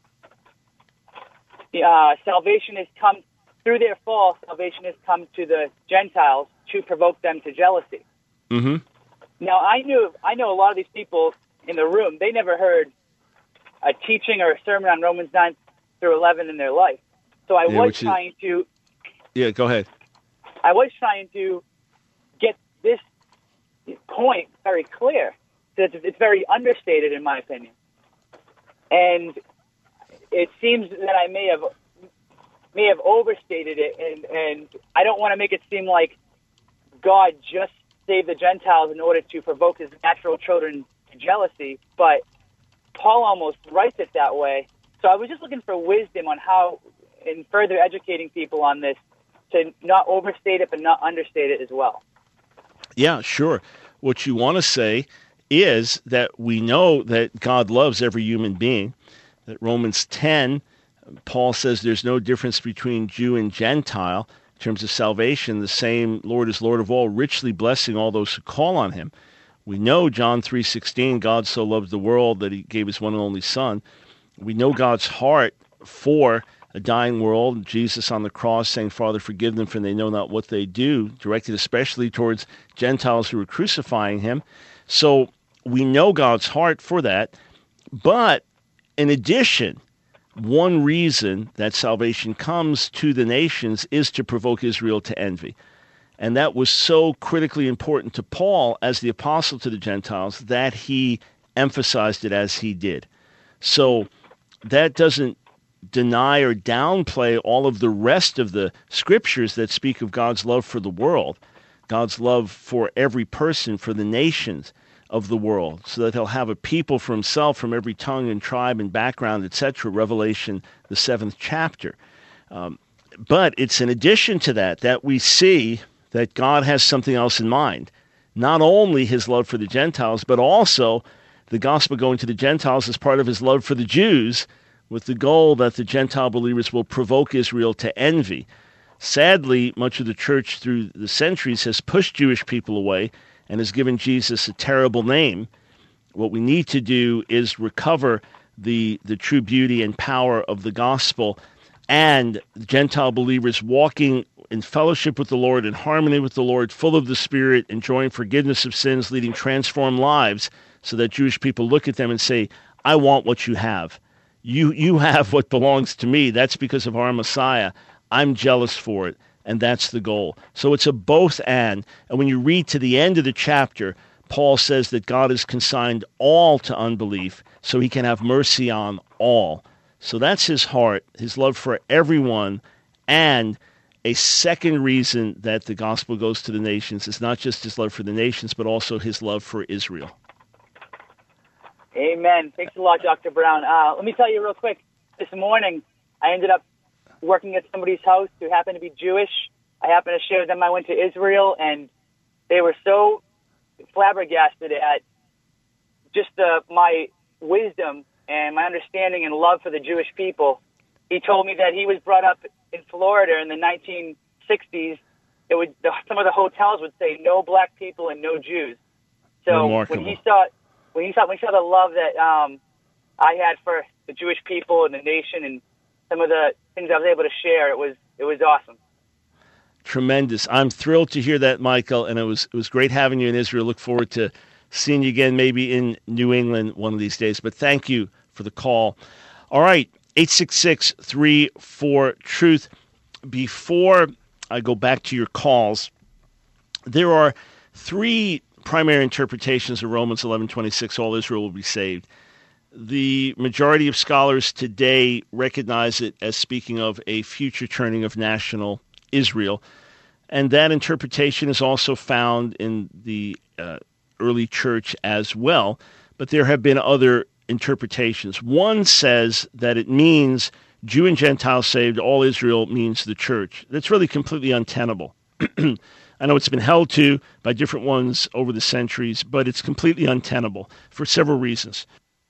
salvation has come, through their fall, salvation has come to the Gentiles to provoke them to jealousy. Mm-hmm. Now, I know a lot of these people in the room, they never heard a teaching or a sermon on Romans 9 through 11 in their life. So I was trying to... Yeah, go ahead. I was trying to get this point very clear. It's very understated, in my opinion. And it seems that I may have overstated it, and I don't want to make it seem like God just saved the Gentiles in order to provoke his natural children to jealousy, but Paul almost writes it that way. So I was just looking for wisdom on how, in further educating people on this, to not overstate it but not understate it as well. Yeah, sure. What you want to say is that we know that God loves every human being, that Romans 10, Paul says there's no difference between Jew and Gentile in terms of salvation. The same Lord is Lord of all, richly blessing all those who call on him. We know John 3:16, God so loved the world that he gave his one and only Son. We know God's heart for a dying world, Jesus on the cross saying, Father, forgive them, for they know not what they do, directed especially towards Gentiles who were crucifying him. So we know God's heart for that. But in addition, one reason that salvation comes to the nations is to provoke Israel to envy. And that was so critically important to Paul as the apostle to the Gentiles that he emphasized it as he did. So that doesn't deny or downplay all of the rest of the scriptures that speak of God's love for the world, God's love for every person, for the nations of the world, so that he'll have a people for himself from every tongue and tribe and background, etc., Revelation, the 7th chapter. But it's in addition to that we see that God has something else in mind. Not only his love for the Gentiles, but also the gospel going to the Gentiles as part of his love for the Jews, with the goal that the Gentile believers will provoke Israel to envy. Sadly, much of the church through the centuries has pushed Jewish people away and has given Jesus a terrible name. What we need to do is recover the true beauty and power of the gospel, and Gentile believers walking in fellowship with the Lord, in harmony with the Lord, full of the Spirit, enjoying forgiveness of sins, leading transformed lives, so that Jewish people look at them and say, I want what you have. You have what belongs to me. That's because of our Messiah. I'm jealous for it, and that's the goal. So it's a both and when you read to the end of the chapter, Paul says that God has consigned all to unbelief so he can have mercy on all. So that's his heart, his love for everyone, and a second reason that the gospel goes to the nations is not just his love for the nations, but also his love for Israel. Amen. Thanks a lot, Dr. Brown. Let me tell you real quick. This morning, I ended up working at somebody's house who happened to be Jewish. I happened to share with them I went to Israel, and they were so flabbergasted at just my wisdom and my understanding and love for the Jewish people. He told me that he was brought up in Florida in the 1960s. Some of the hotels would say no black people and no Jews. So Remarkable. when he saw the love that I had for the Jewish people and the nation, and some of the things I was able to share, it was awesome. Tremendous. I'm thrilled to hear that, Michael, and it was great having you in Israel. Look forward to seeing you again, maybe in New England one of these days. But thank you for the call. All right, 866-34-TRUTH. Before I go back to your calls, there are three primary interpretations of Romans 11:26, all Israel will be saved. The majority of scholars today recognize it as speaking of a future turning of national Israel, and that interpretation is also found in the early church as well, but there have been other interpretations. One says that it means Jew and Gentile saved, all Israel means the church. That's really completely untenable. I know it's been held to by different ones over the centuries, but it's completely untenable for several reasons.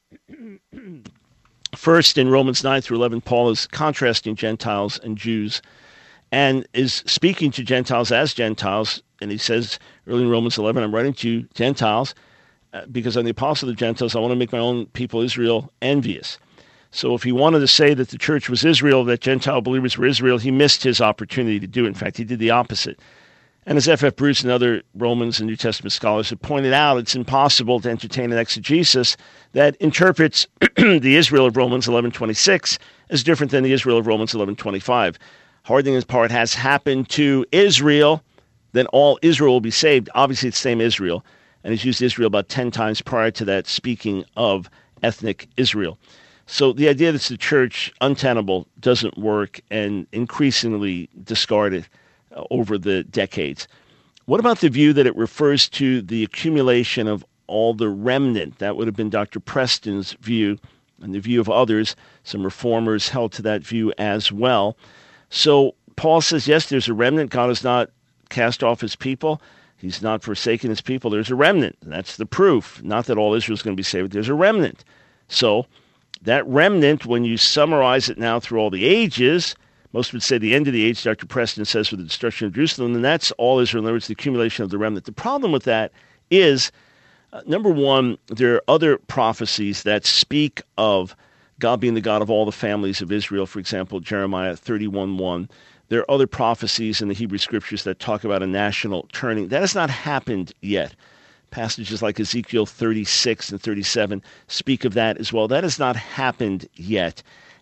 First, in Romans 9-11, Paul is contrasting Gentiles and Jews and is speaking to Gentiles as Gentiles. And he says early in Romans 11, I'm writing to Gentiles because I'm the apostle of the Gentiles. I want to make my own people Israel envious. So if he wanted to say that the church was Israel, that Gentile believers were Israel, he missed his opportunity to do it. In fact, he did the opposite. And as F.F. Bruce and other Romans and New Testament scholars have pointed out, it's impossible to entertain an exegesis that interprets the Israel of Romans 11:26 as different than the Israel of Romans 11:25. Hardening part has happened to Israel, then all Israel will be saved. Obviously, it's the same Israel, and he's used Israel about 10 times prior to that, speaking of ethnic Israel. So the idea that it's the church, untenable, doesn't work, and increasingly discarded over the decades. What about the view that it refers to the accumulation of all the remnant? That would have been Dr. Preston's view, and the view of others. Some reformers held to that view as well. So Paul says, yes, there's a remnant. God has not cast off his people. He's not forsaken his people. There's a remnant. And that's the proof. Not that all Israel is going to be saved. There's a remnant. So that remnant, when you summarize it now through all the ages, most would say the end of the age, Dr. Preston says, with the destruction of Jerusalem, and that's all Israel. In other words, the accumulation of the remnant. The problem with that is, number one, there are other prophecies that speak of God being the God of all the families of Israel. For example, Jeremiah 31:1. There are other prophecies in the Hebrew Scriptures that talk about a national turning. That has not happened yet. Passages like Ezekiel 36 and 37 speak of that as well. That has not happened yet.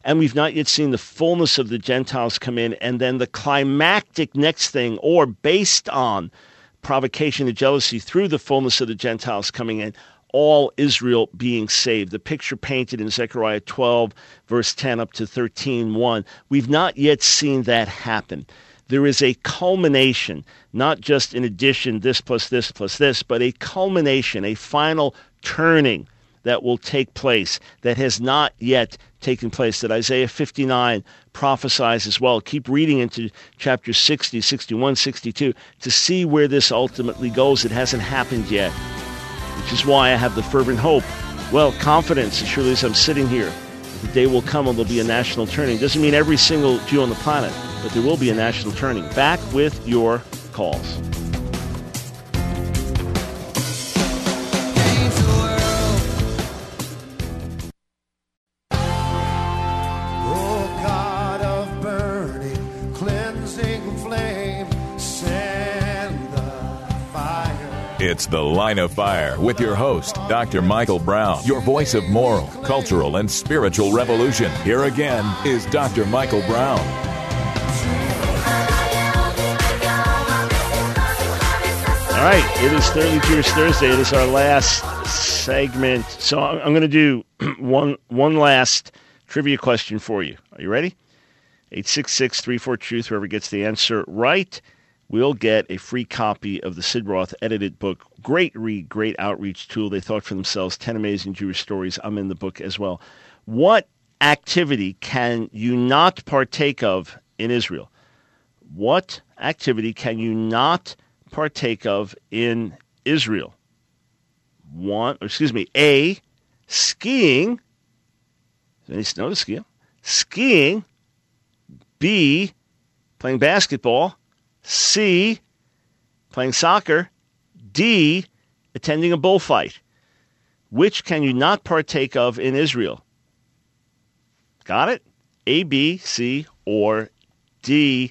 and we've not yet seen the fullness of the Gentiles come in, and then the climactic next thing, or based on provocation of jealousy through the fullness of the Gentiles coming in, all Israel being saved. The picture painted in Zechariah 12, verse 10 up to 13:1. We've not yet seen that happen. There is a culmination, not just in addition, this plus this plus this, but a culmination, a final turning that will take place that has not yet taken place, that Isaiah 59 prophesies as well. Keep reading into chapter 60, 61, 62 to see where this ultimately goes. It hasn't happened yet, which is why I have the fervent hope, confidence, as surely as I'm sitting here, that the day will come and there'll be a national turning. Doesn't mean every single Jew on the planet, but there will be a national turning. Back with your calls. It's The Line of Fire with your host, Dr. Michael Brown, your voice of moral, cultural, and spiritual revolution. Here again is Dr. Michael Brown. All right, it is Thoroughly Jewish Thursday. It is our last segment. So I'm going to do one last trivia question for you. Are you ready? 866-34-TRUTH, whoever gets the answer right will get a free copy of the Sid Roth edited book. Great read, great outreach tool. They thought for themselves, 10 amazing Jewish stories. I'm in the book as well. What activity can you not partake of in Israel? What activity can you not partake of in Israel? A, skiing. Any snow to ski? Skiing. B, playing basketball. C, playing soccer. D, attending a bullfight. Which can you not partake of in Israel? Got it? A, B, C, or D.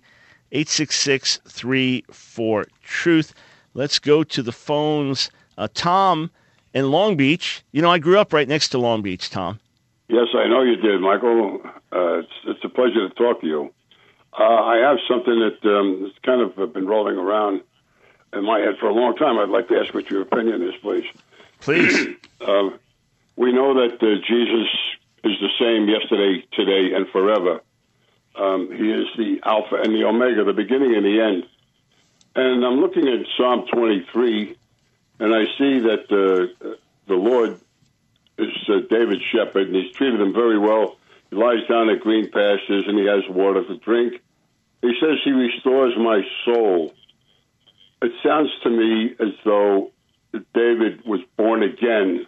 866-34-TRUTH. Let's go to the phones. Tom in Long Beach. You know, I grew up right next to Long Beach, Tom. Yes, I know you did, Michael. It's a pleasure to talk to you. I have something that has kind of been rolling around in my head for a long time. I'd like to ask what your opinion is, please. Please. We know that Jesus is the same yesterday, today, and forever. He is the Alpha and the Omega, the beginning and the end. And I'm looking at Psalm 23, and I see that the Lord is David's shepherd, and he's treated him very well. He lies down at green pastures, and he has water to drink. He says he restores my soul. It sounds to me as though David was born again.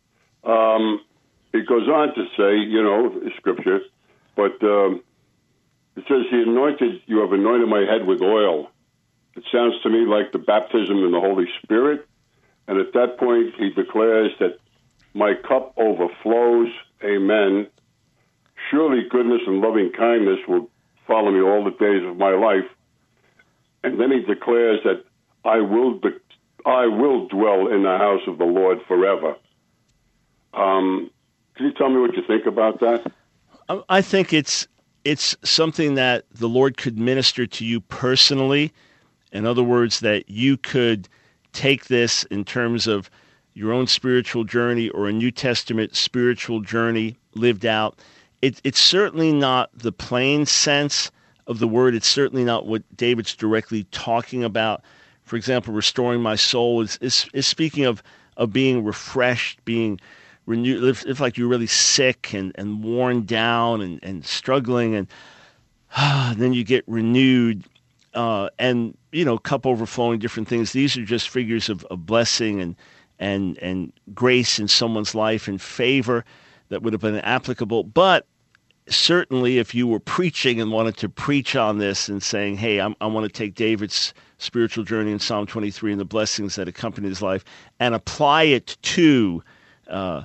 It goes on to say, Scripture, but it says, you have anointed my head with oil. It sounds to me like the baptism in the Holy Spirit. And at that point, he declares that my cup overflows. Amen. Surely goodness and loving kindness will follow me all the days of my life. And then he declares that I will dwell in the house of the Lord forever. Can you tell me what you think about that? I think it's something that the Lord could minister to you personally. In other words, that you could take this in terms of your own spiritual journey or a New Testament spiritual journey lived out. It's certainly not the plain sense of the word. It's certainly not what David's directly talking about. For example, restoring my soul is speaking of being refreshed, being renewed. If like you're really sick and worn down and struggling, and then you get renewed, and cup overflowing, different things. These are just figures of blessing and grace in someone's life and favor that would have been applicable. But certainly if you were preaching and wanted to preach on this and saying, hey, I want to take David's spiritual journey in Psalm 23 and the blessings that accompany his life and apply it to a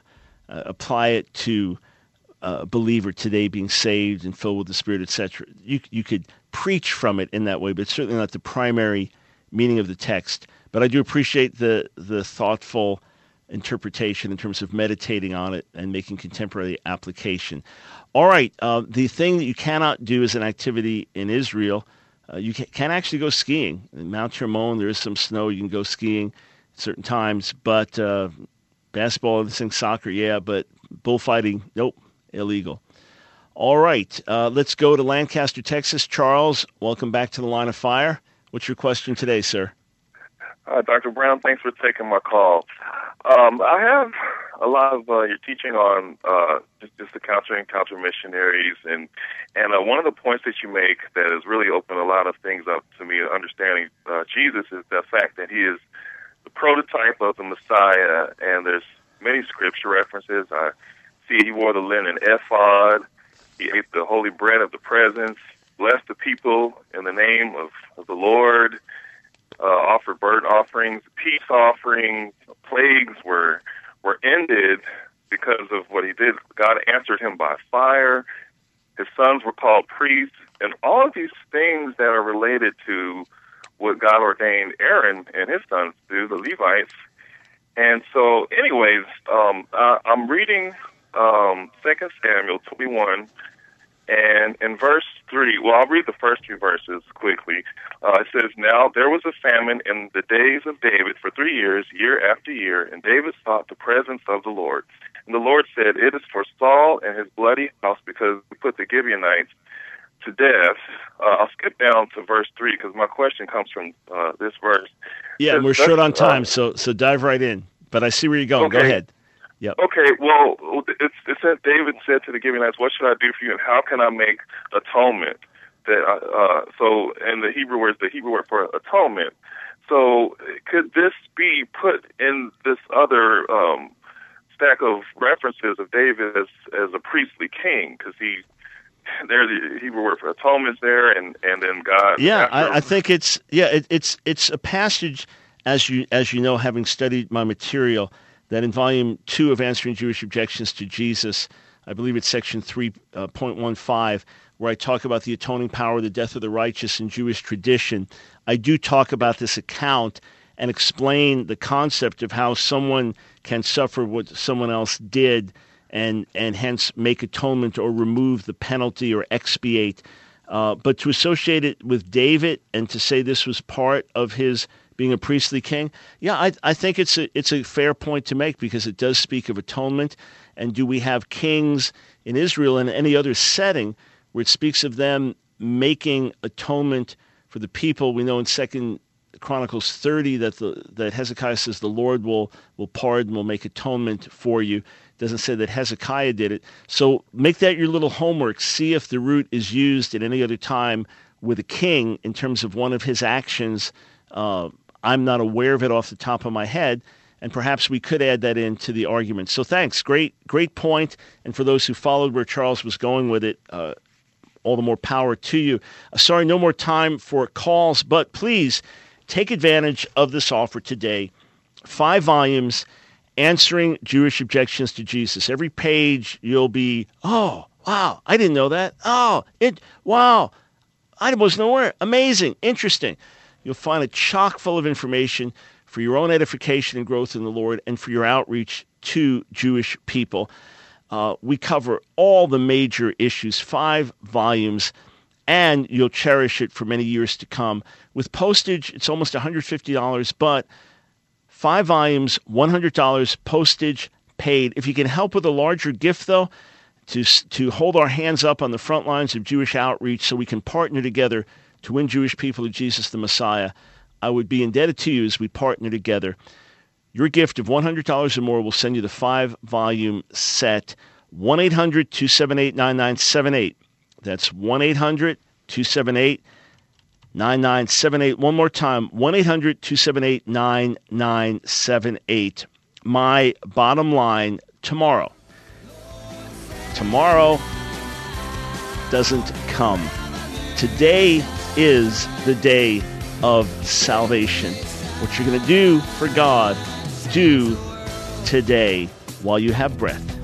believer today being saved and filled with the Spirit, etc. You could preach from it in that way, but it's certainly not the primary meaning of the text. But I do appreciate the thoughtful interpretation in terms of meditating on it and making contemporary application. All right, the thing that you cannot do as an activity in Israel, you can actually go skiing. In Mount Hermon, there is some snow. You can go skiing at certain times, but basketball, soccer, yeah, but bullfighting, nope, illegal. All right, let's go to Lancaster, Texas. Charles, welcome back to the Line of Fire. What's your question today, sir? Dr. Brown, thanks for taking my call. I have a lot of your teaching on just the counter missionaries, and one of the points that you make that has really opened a lot of things up to me, understanding Jesus, is the fact that he is the prototype of the Messiah, and there's many scripture references. I see he wore the linen ephod. He ate the holy bread of the presence, blessed the people in the name of the Lord, offered burnt offerings, peace offerings. Plagues were ended because of what he did. God answered him by fire. His sons were called priests. And all of these things that are related to what God ordained Aaron and his sons to do, the Levites. And so, anyways, I'm reading 2 Samuel 21, and in verse 3, well, I'll read the first 2 verses quickly. It says, "Now there was a famine in the days of David for 3 years, year after year, and David sought the presence of the Lord. And the Lord said, 'It is for Saul and his bloody house, because we put the Gibeonites to death.'" I'll skip down to verse 3 because my question comes from this verse. Yeah, and we're short on time, so dive right in. But I see where you're going. Okay. Go ahead. Yep. Okay, well, it said, David said to the Gibeonites, "What should I do for you, and how can I make atonement?" So, and the Hebrew word for atonement. So, could this be put in this other stack of references of David as a priestly king? Because there's the Hebrew word for atonement there, and then God. Yeah, I think it's a passage, as you know, having studied my material, that in Volume 2 of Answering Jewish Objections to Jesus, I believe it's section 3.15, where I talk about the atoning power, the death of the righteous in Jewish tradition. I do talk about this account and explain the concept of how someone can suffer what someone else did and hence make atonement or remove the penalty or expiate. But to associate it with David and to say this was part of his being a priestly king, yeah, I think it's a fair point to make, because it does speak of atonement. And do we have kings in Israel and any other setting where it speaks of them making atonement for the people? We know in 2 Chronicles 30 that Hezekiah says the Lord will pardon, will make atonement for you. It doesn't say that Hezekiah did it. So make that your little homework. See if the root is used at any other time with a king in terms of one of his actions. I'm not aware of it off the top of my head, and perhaps we could add that into the argument. So thanks. Great point. And for those who followed where Charles was going with it, all the more power to you. Sorry, no more time for calls, but please take advantage of this offer today. 5 volumes, Answering Jewish Objections to Jesus. Every page you'll be, oh, wow, I didn't know that. Wow, I wasn't aware. Amazing, interesting. You'll find it chock full of information for your own edification and growth in the Lord and for your outreach to Jewish people. We cover all the major issues, 5 volumes, and you'll cherish it for many years to come. With postage, it's almost $150, but 5 volumes, $100, postage paid. If you can help with a larger gift, though, to hold our hands up on the front lines of Jewish outreach so we can partner together to win Jewish people to Jesus the Messiah, I would be indebted to you as we partner together. Your gift of $100 or more will send you the 5-volume set. 1-800-278-9978. That's 1-800-278-9978. One more time, 1-800-278-9978. My bottom line, tomorrow doesn't come. Today is the day of salvation. What you're going to do for God, do today while you have breath.